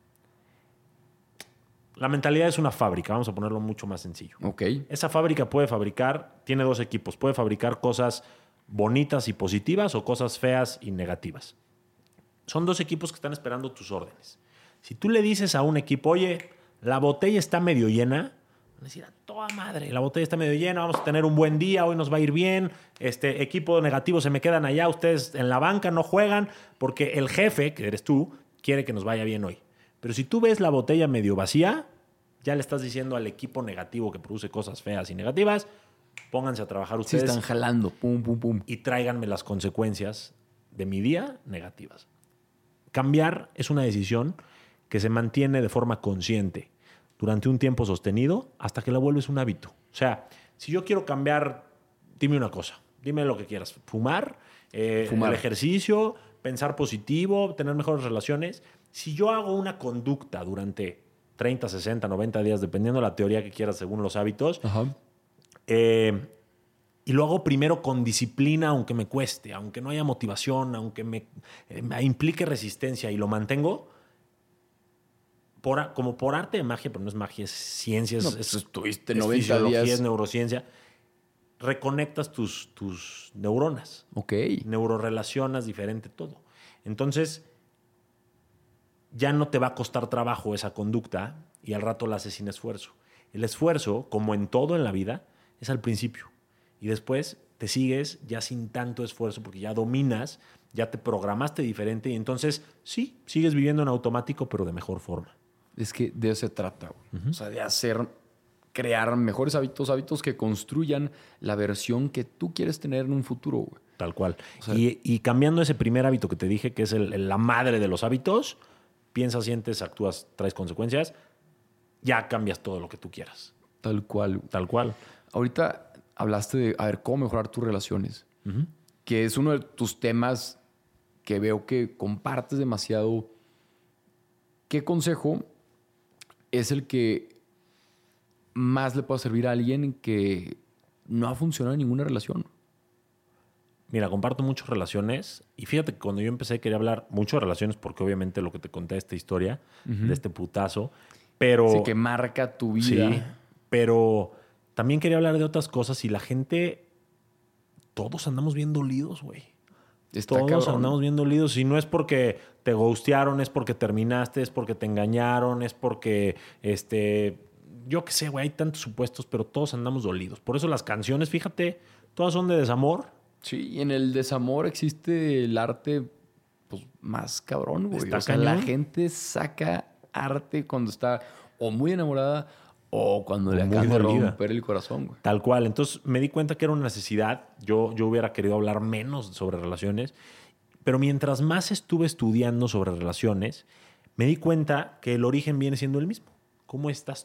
la mentalidad es una fábrica, vamos a ponerlo mucho más sencillo. Okay. Esa fábrica puede fabricar, tiene dos equipos, puede fabricar cosas bonitas y positivas o cosas feas y negativas. Son dos equipos que están esperando tus órdenes. Si tú le dices a un equipo, oye, la botella está medio llena, van a decir, a toda madre, la botella está medio llena, vamos a tener un buen día, hoy nos va a ir bien, este equipo negativo se me quedan allá, ustedes en la banca no juegan, porque el jefe, que eres tú, quiere que nos vaya bien hoy. Pero si tú ves la botella medio vacía, ya le estás diciendo al equipo negativo que produce cosas feas y negativas, pónganse a trabajar ustedes. Sí, están jalando, pum, pum, pum. Y tráiganme las consecuencias de mi día negativas. Cambiar es una decisión que se mantiene de forma consciente durante un tiempo sostenido hasta que la vuelves un hábito. O sea, si yo quiero cambiar, dime una cosa, dime lo que quieras. Fumar, eh, Fumar. el ejercicio, pensar positivo, tener mejores relaciones. Si yo hago una conducta durante treinta, sesenta, noventa días, dependiendo de la teoría que quieras según los hábitos, Ajá. Eh, y lo hago primero con disciplina, aunque me cueste, aunque no haya motivación, aunque me, eh, me implique resistencia y lo mantengo, por, como por arte de magia, pero no es magia, es ciencia, es, no, pues es, estuviste es noventa fisiología, días. Es neurociencia. Reconectas tus, tus neuronas. Ok. Neurorelacionas diferente todo. Entonces, ya no te va a costar trabajo esa conducta y al rato la haces sin esfuerzo. El esfuerzo, como en todo en la vida, es al principio. Y después te sigues ya sin tanto esfuerzo porque ya dominas, ya te programaste diferente y entonces sí, sigues viviendo en automático, pero de mejor forma. Es que de eso se trata, güey. Uh-huh. O sea, de hacer, crear mejores hábitos, hábitos que construyan la versión que tú quieres tener en un futuro, güey. Tal cual. O sea, y, y cambiando ese primer hábito que te dije, que es el, el, la madre de los hábitos, piensas, sientes, actúas, traes consecuencias, ya cambias todo lo que tú quieras. Tal cual. Tal cual. Ahorita hablaste de, a ver, cómo mejorar tus relaciones, uh-huh. que es uno de tus temas que veo que compartes demasiado. ¿Qué consejo es el que más le puede servir a alguien que no ha funcionado en ninguna relación? Mira, comparto muchas relaciones y fíjate que cuando yo empecé quería hablar mucho de relaciones porque obviamente lo que te conté de esta historia, uh-huh. de este putazo, pero... Sí, que marca tu vida. Sí, pero también quería hablar de otras cosas y la gente, todos andamos bien dolidos, güey. Está todos cabrón. andamos bien dolidos y no es porque te ghostearon, es porque terminaste, es porque te engañaron, es porque, este, yo qué sé, güey, hay tantos supuestos, pero todos andamos dolidos. Por eso las canciones, fíjate, todas son de desamor. Sí, y en el desamor existe el arte pues, más cabrón, güey. Está o sea, cañón. la gente saca arte cuando está o muy enamorada o cuando o le acaban de romper el corazón, güey. Tal cual. Entonces me di cuenta que era una necesidad. Yo, yo hubiera querido hablar menos sobre relaciones, pero mientras más estuve estudiando sobre relaciones, me di cuenta que el origen viene siendo el mismo. ¿Cómo estás tú?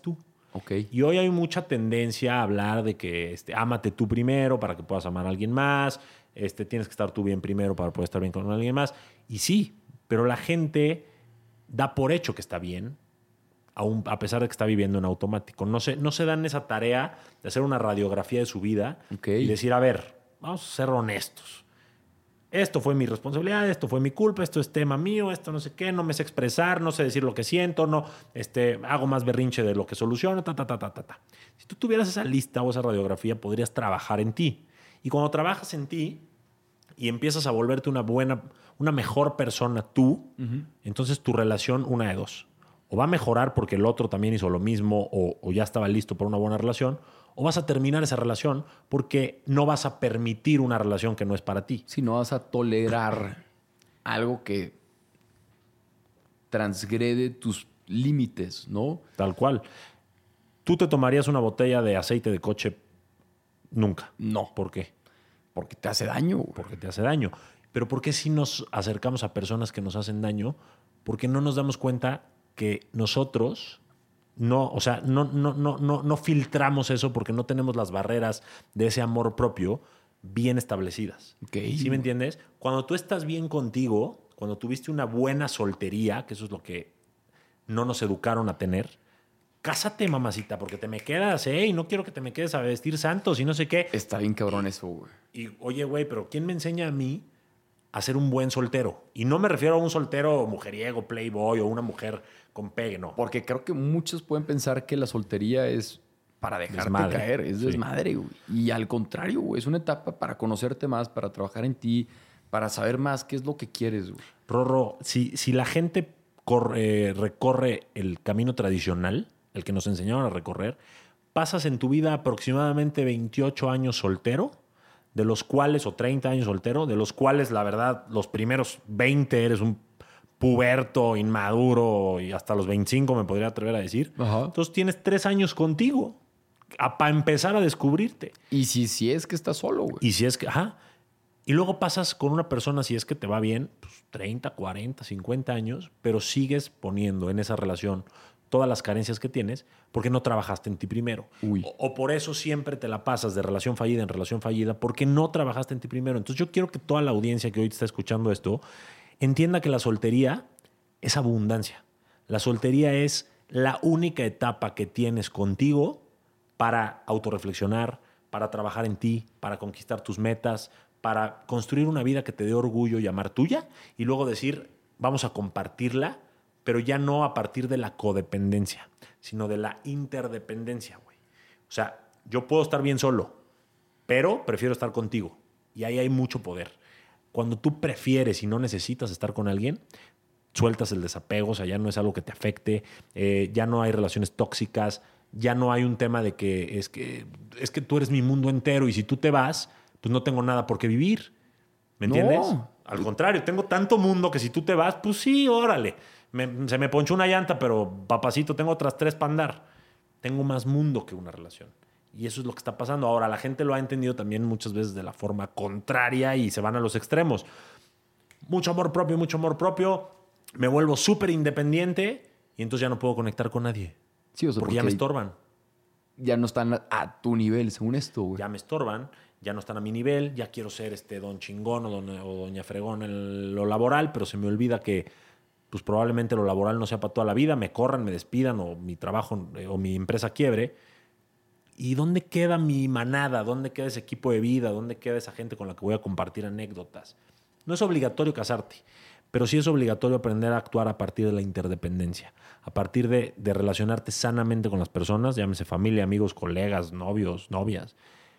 Ok. Y hoy hay mucha tendencia a hablar de que este, ámate tú primero para que puedas amar a alguien más, este, tienes que estar tú bien primero para poder estar bien con alguien más. Y sí, pero la gente da por hecho que está bien, aun a pesar de que está viviendo en automático. No se, no se dan esa tarea de hacer una radiografía de su vida Okay. y decir, a ver, vamos a ser honestos. Esto fue mi responsabilidad, esto fue mi culpa, esto es tema mío, esto no sé qué, no me sé expresar, no sé decir lo que siento, no, este, hago más berrinche de lo que soluciono, ta, ta, ta, ta, ta, ta. Si tú tuvieras esa lista o esa radiografía, podrías trabajar en ti. Y cuando trabajas en ti y empiezas a volverte una buena, una mejor persona tú, uh-huh. entonces tu relación, una de dos. O va a mejorar porque el otro también hizo lo mismo o, o ya estaba listo para una buena relación, o vas a terminar esa relación porque no vas a permitir una relación que no es para ti. Si no vas a tolerar algo que transgrede tus límites, ¿no? Tal cual. ¿Tú te tomarías una botella de aceite de coche? Nunca. No. ¿Por qué? Porque te hace daño. Porque te hace daño. Pero ¿por qué si nos acercamos a personas que nos hacen daño? Porque no nos damos cuenta que nosotros no, o sea, no, no, no, no, no filtramos eso porque no tenemos las barreras de ese amor propio bien establecidas. Okay. ¿Sí me entiendes? Cuando tú estás bien contigo, cuando tuviste una buena soltería, que eso es lo que no nos educaron a tener, cásate, mamacita, porque te me quedas, ¿eh? Y no quiero que te me quedes a vestir santos y no sé qué. Está bien cabrón eso, güey. Y, oye, güey, pero ¿quién me enseña a mí a ser un buen soltero? Y no me refiero a un soltero mujeriego, playboy o una mujer con pegue, no. Porque creo que muchos pueden pensar que la soltería es para dejarte desmadre. caer, es Sí. desmadre, güey. Y al contrario, güey, es una etapa para conocerte más, para trabajar en ti, para saber más qué es lo que quieres, güey. Rorro, si, si la gente corre, recorre el camino tradicional, el que nos enseñaron a recorrer, pasas en tu vida aproximadamente veintiocho años soltero, de los cuales, o treinta años soltero, de los cuales, la verdad, los primeros veinte eres un puberto, inmaduro, y hasta los veinticinco me podría atrever a decir. Ajá. Entonces tienes tres años contigo para empezar a descubrirte. Y si, si es que estás solo, güey. Y si es que, ajá. Y luego pasas con una persona, si es que te va bien, pues treinta, cuarenta, cincuenta años, pero sigues poniendo en esa relación todas las carencias que tienes porque no trabajaste en ti primero. Uy. O, o por eso siempre te la pasas de relación fallida en relación fallida porque no trabajaste en ti primero. Entonces yo quiero que toda la audiencia que hoy está escuchando esto entienda que la soltería es abundancia. La soltería es la única etapa que tienes contigo para autorreflexionar, para trabajar en ti, para conquistar tus metas, para construir una vida que te dé orgullo y amar tuya y luego decir, vamos a compartirla, pero ya no a partir de la codependencia, sino de la interdependencia, güey. O sea, yo puedo estar bien solo, pero prefiero estar contigo. Y ahí hay mucho poder. Cuando tú prefieres y no necesitas estar con alguien, sueltas el desapego, o sea, ya no es algo que te afecte, eh, ya no hay relaciones tóxicas, ya no hay un tema de que es, que es que tú eres mi mundo entero y si tú te vas, pues no tengo nada por qué vivir. ¿Me entiendes? No. Al contrario, tengo tanto mundo que si tú te vas, pues sí, órale. Me, se me ponchó una llanta, pero papacito, tengo otras tres para andar. Tengo más mundo que una relación. Y eso es lo que está pasando. Ahora, la gente lo ha entendido también muchas veces de la forma contraria y se van a los extremos. Mucho amor propio, mucho amor propio. Me vuelvo súper independiente y entonces ya no puedo conectar con nadie. Sí, o sea, porque, porque ya me estorban. Ya no están a tu nivel, según esto, güey. Ya me estorban, ya no están a mi nivel, ya quiero ser este don chingón o, don, o doña fregón en lo laboral, pero se me olvida que pues probablemente lo laboral no sea para toda la vida, me corran, me despidan o mi trabajo o mi empresa quiebre. ¿Y dónde queda mi manada? ¿Dónde queda ese equipo de vida? ¿Dónde queda esa gente con la que voy a compartir anécdotas? No es obligatorio casarte, pero sí es obligatorio aprender a actuar a partir de la interdependencia, a partir de, de relacionarte sanamente con las personas, llámese familia, amigos, colegas, novios, novias,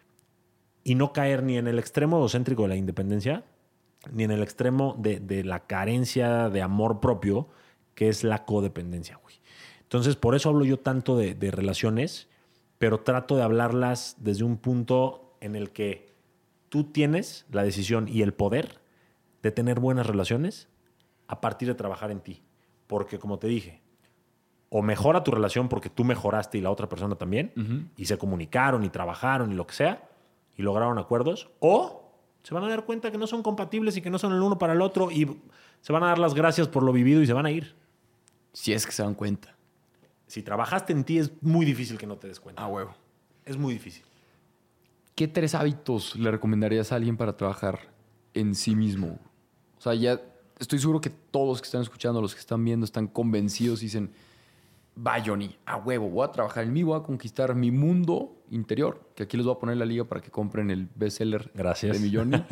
y no caer ni en el extremo egocéntrico de la independencia, ni en el extremo de, de la carencia de amor propio, que es la codependencia, güey. Entonces, por eso hablo yo tanto de, de relaciones, pero trato de hablarlas desde un punto en el que tú tienes la decisión y el poder de tener buenas relaciones a partir de trabajar en ti. Porque, como te dije, o mejora tu relación porque tú mejoraste y la otra persona también, uh-huh. y se comunicaron y trabajaron y lo que sea, y lograron acuerdos, o se van a dar cuenta que no son compatibles y que no son el uno para el otro y se van a dar las gracias por lo vivido y se van a ir. Si es que se dan cuenta. Si trabajaste en ti, es muy difícil que no te des cuenta. Ah, huevo. Es muy difícil. ¿Qué tres hábitos le recomendarías a alguien para trabajar en sí mismo? O sea, ya estoy seguro que todos los que están escuchando, los que están viendo, están convencidos y dicen, va, Johnny, a huevo, voy a trabajar en mí, voy a conquistar mi mundo interior, que aquí les voy a poner la liga para que compren el bestseller Gracias. de mi Johnny.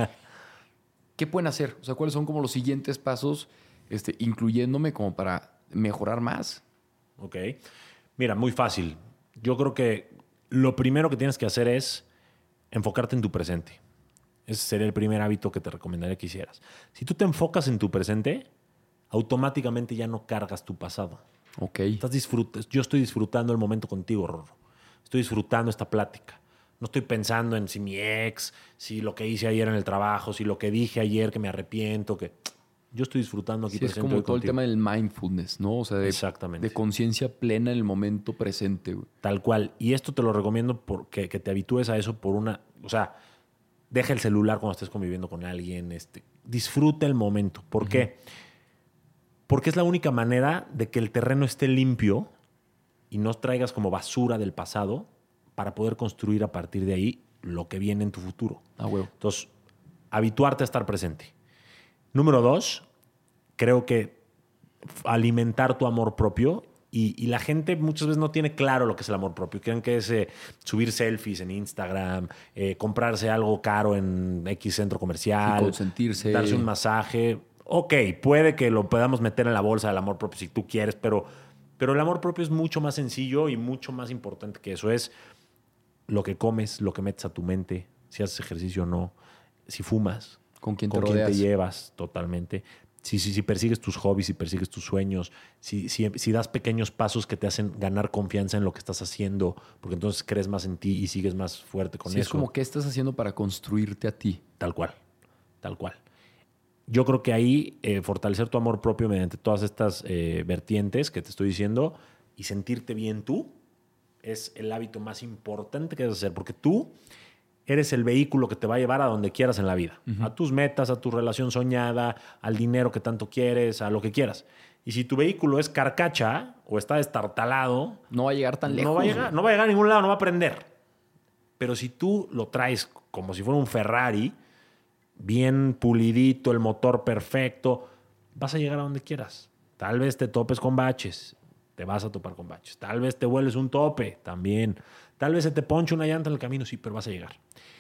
¿Qué pueden hacer? O sea, ¿cuáles son como los siguientes pasos, este, incluyéndome como para mejorar más? Ok. Mira, muy fácil. Yo creo que lo primero que tienes que hacer es enfocarte en tu presente. Ese sería el primer hábito que te recomendaría que hicieras. Si tú te enfocas en tu presente, automáticamente ya no cargas tu pasado. Ok. Estás disfrut- Yo estoy disfrutando el momento contigo, Rorro. Estoy disfrutando esta plática. No estoy pensando en si mi ex, si lo que hice ayer en el trabajo, si lo que dije ayer que me arrepiento, que yo estoy disfrutando aquí Sí, es presente como hoy todo el contigo. tema del mindfulness, ¿no? O sea, de, Exactamente. de conciencia plena en el momento presente, güey. Tal cual. Y esto te lo recomiendo porque que te habitúes a eso por una... O sea, deja el celular cuando estés conviviendo con alguien. Este, disfruta el momento. ¿Por uh-huh. qué? Porque es la única manera de que el terreno esté limpio y no traigas como basura del pasado para poder construir a partir de ahí lo que viene en tu futuro. Ah, huevo. Entonces, habituarte a estar presente. Número dos, creo que alimentar tu amor propio. Y, y la gente muchas veces no tiene claro lo que es el amor propio. Creen que es eh, subir selfies en Instagram, eh, comprarse algo caro en X centro comercial, sí, consentirse, darse un masaje. Ok, puede que lo podamos meter en la bolsa del amor propio si tú quieres, pero, pero el amor propio es mucho más sencillo y mucho más importante que eso. Es lo que comes, lo que metes a tu mente, si haces ejercicio o no, si fumas, con quién te, con rodeas. quién te llevas totalmente. Si, si, si persigues tus hobbies, si persigues tus sueños, si, si, si das pequeños pasos que te hacen ganar confianza en lo que estás haciendo, porque entonces crees más en ti y sigues más fuerte con sí, eso. Es como, ¿qué estás haciendo para construirte a ti? Tal cual, tal cual. Yo creo que ahí eh, fortalecer tu amor propio mediante todas estas eh, vertientes que te estoy diciendo y sentirte bien tú es el hábito más importante que debes hacer, porque tú eres el vehículo que te va a llevar a donde quieras en la vida. Uh-huh. A tus metas, a tu relación soñada, al dinero que tanto quieres, a lo que quieras. Y si tu vehículo es carcacha o está destartalado... No va a llegar tan lejos. No va a llegar, no va a llegar a ningún lado, no va a aprender. Pero si tú lo traes como si fuera un Ferrari, bien pulidito, el motor perfecto, vas a llegar a donde quieras. Tal vez te topes con baches, te vas a topar con baches. Tal vez te vueles un tope, también. Tal vez se te ponche una llanta en el camino, sí, pero vas a llegar.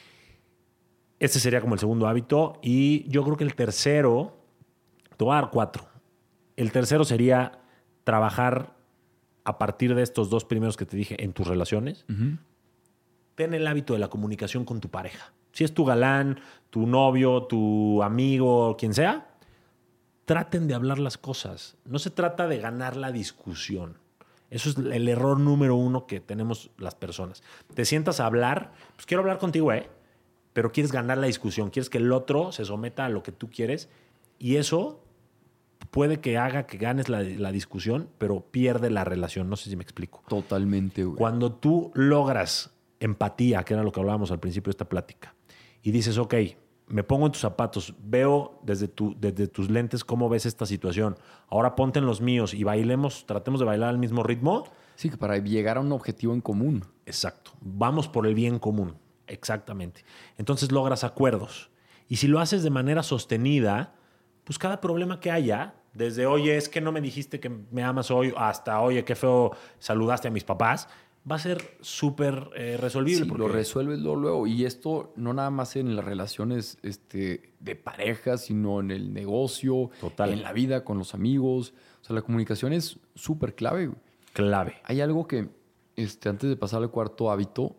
Este sería como el segundo hábito. Y yo creo que el tercero, te voy a dar cuatro. El tercero sería trabajar a partir de estos dos primeros que te dije en tus relaciones. Uh-huh. Ten el hábito de la comunicación con tu pareja. Si es tu galán, tu novio, tu amigo, quien sea, traten de hablar las cosas. No se trata de ganar la discusión. Eso es el error número uno que tenemos las personas. Te sientas a hablar, pues quiero hablar contigo, ¿eh? Pero quieres ganar la discusión, quieres que el otro se someta a lo que tú quieres y eso puede que haga que ganes la, la discusión, pero pierde la relación. No sé si me explico. Totalmente, güey. Cuando tú logras empatía, que era lo que hablábamos al principio de esta plática, y dices, ok, me pongo en tus zapatos, veo desde, tu, desde tus lentes cómo ves esta situación. Ahora ponte en los míos y bailemos, tratemos de bailar al mismo ritmo. Sí, que para llegar a un objetivo en común. Exacto. Vamos por el bien común. Exactamente. Entonces logras acuerdos. Y si lo haces de manera sostenida, pues cada problema que haya, desde, oye, es que no me dijiste que me amas hoy, hasta, oye, qué feo saludaste a mis papás, va a ser súper eh, resolvible. Sí, porque... lo resuelves luego, luego. Y esto no nada más en las relaciones este, de pareja, sino en el negocio, Total. En la vida con los amigos. O sea, la comunicación es súper clave. Clave. Hay algo que, este, antes de pasar al cuarto hábito,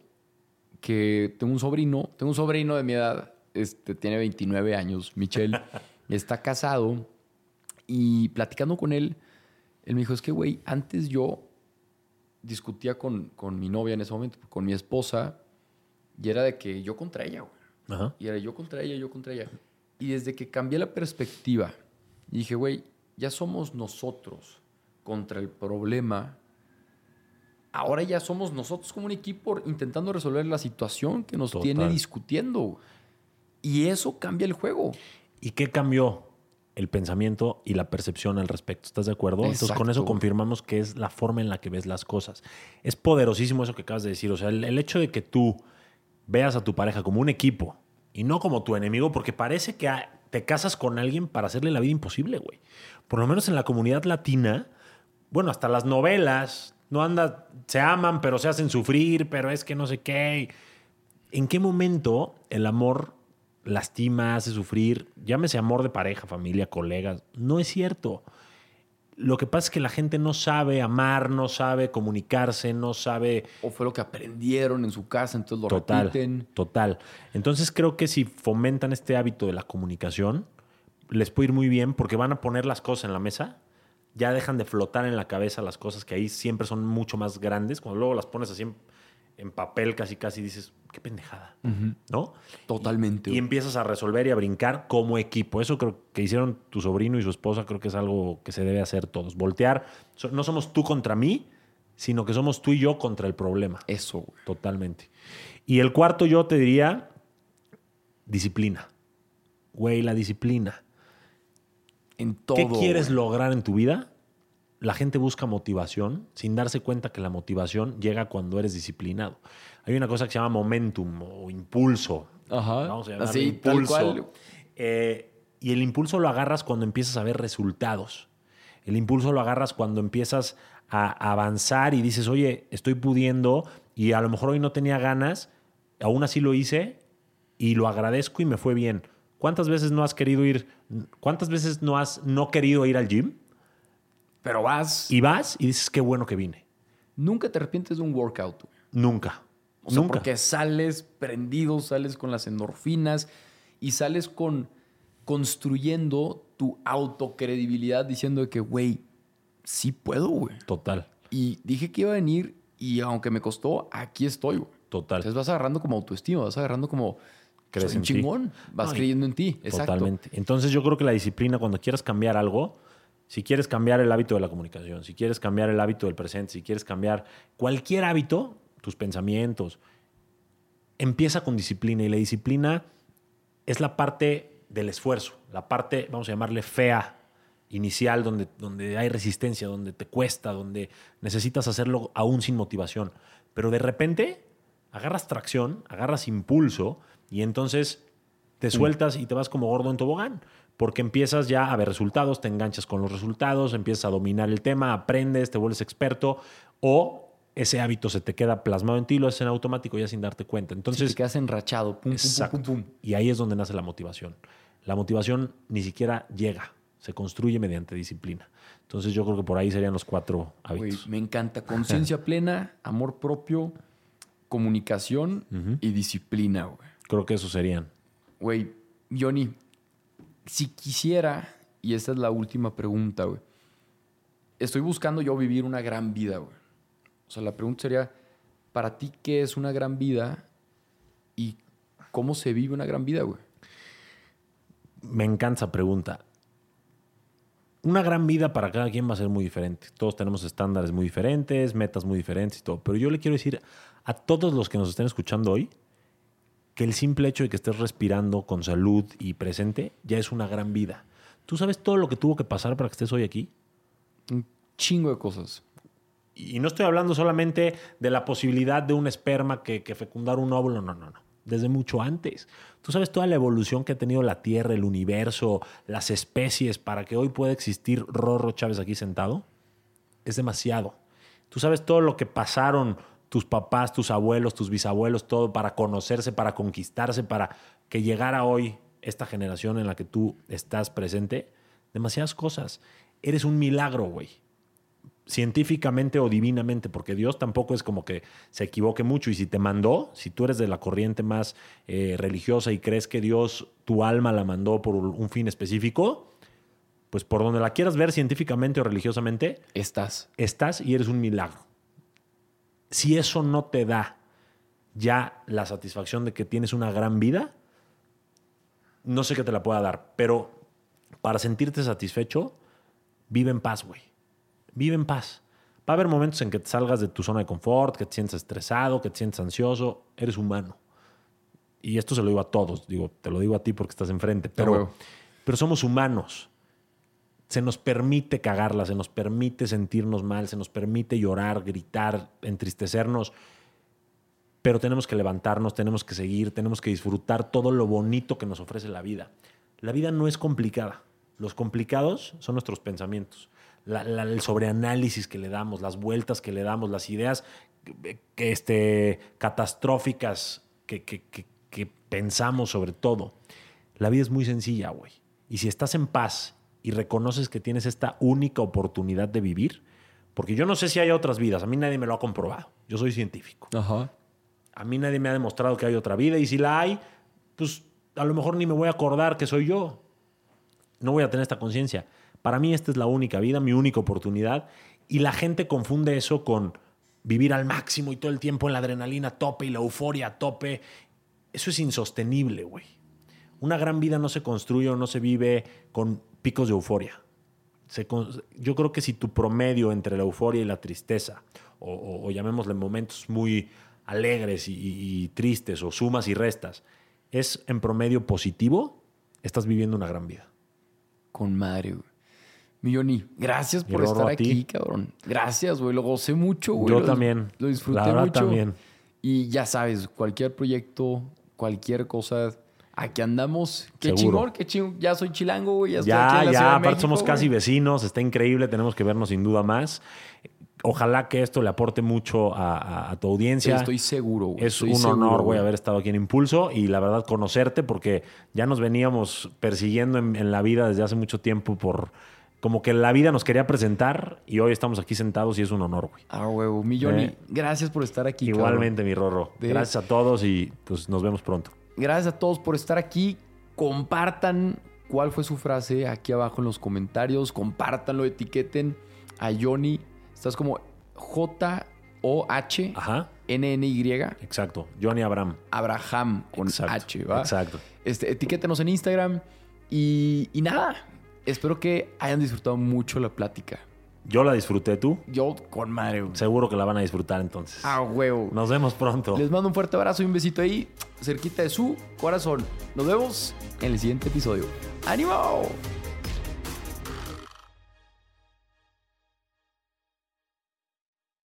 que tengo un sobrino, tengo un sobrino de mi edad, este, tiene veintinueve años, Michelle, está casado y platicando con él, él me dijo, es que, güey, antes yo discutía con, con mi novia en ese momento, con mi esposa, y era de que yo contra ella, güey. Ajá. Y era yo contra ella, yo contra ella. Y desde que cambié la perspectiva, dije, güey, ya somos nosotros contra el problema. Ahora ya somos nosotros como un equipo intentando resolver la situación que nos Total. Tiene discutiendo. Y eso cambia el juego. ¿Y qué cambió? el pensamiento y la percepción al respecto. ¿Estás de acuerdo? Exacto. Entonces, con eso confirmamos que es la forma en la que ves las cosas. Es poderosísimo eso que acabas de decir. O sea, el, el hecho de que tú veas a tu pareja como un equipo y no como tu enemigo, porque parece que te casas con alguien para hacerle la vida imposible, güey. Por lo menos en la comunidad latina, bueno, hasta las novelas, no anda, se aman, pero se hacen sufrir, pero es que no sé qué. ¿En qué momento el amor lastima, hace sufrir? Llámese amor de pareja, familia, colegas. No es cierto. Lo que pasa es que la gente no sabe amar, no sabe comunicarse, no sabe... O fue lo que aprendieron en su casa, entonces lo total, repiten. Total. Entonces creo que si fomentan este hábito de la comunicación, les puede ir muy bien porque van a poner las cosas en la mesa, ya dejan de flotar en la cabeza las cosas que ahí siempre son mucho más grandes. Cuando luego las pones así en, en papel casi casi dices, qué pendejada, uh-huh. ¿no? Totalmente. Y, y empiezas a resolver y a brincar como equipo. Eso creo que hicieron tu sobrino y su esposa, creo que es algo que se debe hacer todos. Voltear, no somos tú contra mí, sino que somos tú y yo contra el problema. Eso, güey. Totalmente. Y el cuarto yo te diría, disciplina. Güey, la disciplina. En todo. ¿Qué quieres güey. lograr en tu vida? La gente busca motivación sin darse cuenta que la motivación llega cuando eres disciplinado. Hay una cosa que se llama momentum o impulso. Ajá. Vamos a llamarlo Así, impulso. tal cual. Eh, y el impulso lo agarras cuando empiezas a ver resultados. El impulso lo agarras cuando empiezas a avanzar y dices, oye, estoy pudiendo y a lo mejor hoy no tenía ganas, aún así lo hice y lo agradezco y me fue bien. ¿Cuántas veces no has querido ir? ¿Cuántas veces no has no querido ir al gym? Pero vas. Y vas y dices, qué bueno que vine. Nunca te arrepientes de un workout. Güey. Nunca. O sea, Nunca. porque sales prendido, sales con las endorfinas y sales con construyendo tu autocredibilidad diciendo de que, güey, sí puedo, güey. Total. Y dije que iba a venir y aunque me costó, aquí estoy, güey. Total. Entonces vas agarrando como autoestima, vas agarrando como... Crees soy un en chingón. ti. Vas No, creyendo en ti. Exacto. Totalmente. Entonces yo creo que la disciplina, cuando quieras cambiar algo, si quieres cambiar el hábito de la comunicación, si quieres cambiar el hábito del presente, si quieres cambiar cualquier hábito, tus pensamientos, empieza con disciplina. Y la disciplina es la parte del esfuerzo, la parte, vamos a llamarle fea, inicial, donde, donde hay resistencia, donde te cuesta, donde necesitas hacerlo aún sin motivación. Pero de repente agarras tracción, agarras impulso y entonces te sueltas y te vas como gordo en tobogán. Porque empiezas ya a ver resultados, te enganchas con los resultados, empiezas a dominar el tema, aprendes, te vuelves experto o ese hábito se te queda plasmado en ti, lo haces en automático ya sin darte cuenta. Entonces, sí, te quedas enrachado. Pum, exacto. Pum, pum, pum, pum. Y ahí es donde nace la motivación. La motivación ni siquiera llega, se construye mediante disciplina. Entonces yo creo que por ahí serían los cuatro hábitos. Güey, me encanta. Conciencia plena, amor propio, comunicación uh-huh. y disciplina, güey. Creo que esos serían. Güey, Johnny, si quisiera, y esta es la última pregunta, güey. Estoy buscando yo vivir una gran vida, güey. O sea, la pregunta sería, para ti, ¿qué es una gran vida? ¿Y cómo se vive una gran vida, güey? Me encanta esa pregunta. Una gran vida para cada quien va a ser muy diferente. Todos tenemos estándares muy diferentes, metas muy diferentes y todo. Pero yo le quiero decir a todos los que nos estén escuchando hoy que el simple hecho de que estés respirando con salud y presente ya es una gran vida. ¿Tú sabes todo lo que tuvo que pasar para que estés hoy aquí? Un chingo de cosas. Y no estoy hablando solamente de la posibilidad de un esperma que, que fecundar un óvulo. No, no, no. Desde mucho antes. ¿Tú sabes toda la evolución que ha tenido la Tierra, el universo, las especies para que hoy pueda existir Rorro Chávez aquí sentado? Es demasiado. ¿Tú sabes todo lo que pasaron tus papás, tus abuelos, tus bisabuelos, todo para conocerse, para conquistarse, para que llegara hoy esta generación en la que tú estás presente? Demasiadas cosas. Eres un milagro, güey. Científicamente o divinamente, porque Dios tampoco es como que se equivoque mucho. Y si te mandó, si tú eres de la corriente más eh, religiosa y crees que Dios, tu alma la mandó por un fin específico, pues por donde la quieras ver científicamente o religiosamente, estás. Estás y eres un milagro. Si eso no te da ya la satisfacción de que tienes una gran vida, no sé qué te la pueda dar, pero para sentirte satisfecho, vive en paz, güey. Vive en paz. Va a haber momentos en que te salgas de tu zona de confort, que te sientes estresado, que te sientes ansioso. Eres humano. Y esto se lo digo a todos. Digo, te lo digo a ti porque estás enfrente. Pero, bueno. pero somos humanos. se nos permite cagarla, se nos permite sentirnos mal, se nos permite llorar, gritar, entristecernos, pero tenemos que levantarnos, tenemos que seguir, tenemos que disfrutar todo lo bonito que nos ofrece la vida. La vida no es complicada. Los complicados son nuestros pensamientos. La, la, el sobreanálisis que le damos, las vueltas que le damos, las ideas que, que, este, catastróficas que, que, que, que pensamos sobre todo. La vida es muy sencilla, güey. Y si estás en paz y reconoces que tienes esta única oportunidad de vivir, porque yo no sé si hay otras vidas, a mí nadie me lo ha comprobado. Yo soy científico. Ajá. A mí nadie me ha demostrado que hay otra vida, y si la hay, pues a lo mejor ni me voy a acordar que soy yo. No voy a tener esta conciencia. Para mí esta es la única vida, mi única oportunidad, y la gente confunde eso con vivir al máximo y todo el tiempo en la adrenalina a tope y la euforia a tope. Eso es insostenible, güey. Una gran vida no se construye o no se vive con picos de euforia. Se, yo creo que si tu promedio entre la euforia y la tristeza, o, o, o llamémosle momentos muy alegres y, y, y tristes, o sumas y restas, es en promedio positivo, estás viviendo una gran vida. Con madre, güey. Mi Johnny, gracias por estar aquí, cabrón. Gracias, güey. Lo gocé mucho, güey. Yo lo, también. Lo disfruté la verdad mucho. también. Y ya sabes, cualquier proyecto, cualquier cosa, aquí andamos. Qué Seguro. chingón, qué chingón. Ya soy chilango, güey. Ya estoy Ya, aquí en la ya. Ciudad de Aparte México, somos güey. casi vecinos. Está increíble. Tenemos que vernos sin duda más. Ojalá que esto le aporte mucho a, a, a tu audiencia. Sí, estoy seguro, güey. Es Estoy un seguro, honor, güey, haber estado aquí en Impulso y la verdad conocerte, porque ya nos veníamos persiguiendo en, en la vida desde hace mucho tiempo por... Como que la vida nos quería presentar y hoy estamos aquí sentados y es un honor, güey. Ah, huevo. Mi Johnny, Eh, gracias por estar aquí, Igualmente, cabrón. mi Rorro. De- Gracias a todos y pues nos vemos pronto. Gracias a todos por estar aquí. Compartan cuál fue su frase aquí abajo en los comentarios. Compártanlo, etiqueten a Johnny. Estás como J O H Ajá, N N Y. exacto. Johnny Abraham. Abraham con Exacto, H, ¿va? exacto. Este, etiquétenos en Instagram. Y, y nada, espero que hayan disfrutado mucho la plática. Yo la disfruté, ¿tú? Yo con madre, güey. Seguro que la van a disfrutar entonces. Ah, huevo. Nos vemos pronto. Les mando un fuerte abrazo y un besito ahí, cerquita de su corazón. Nos vemos en el siguiente episodio. ¡Ánimo!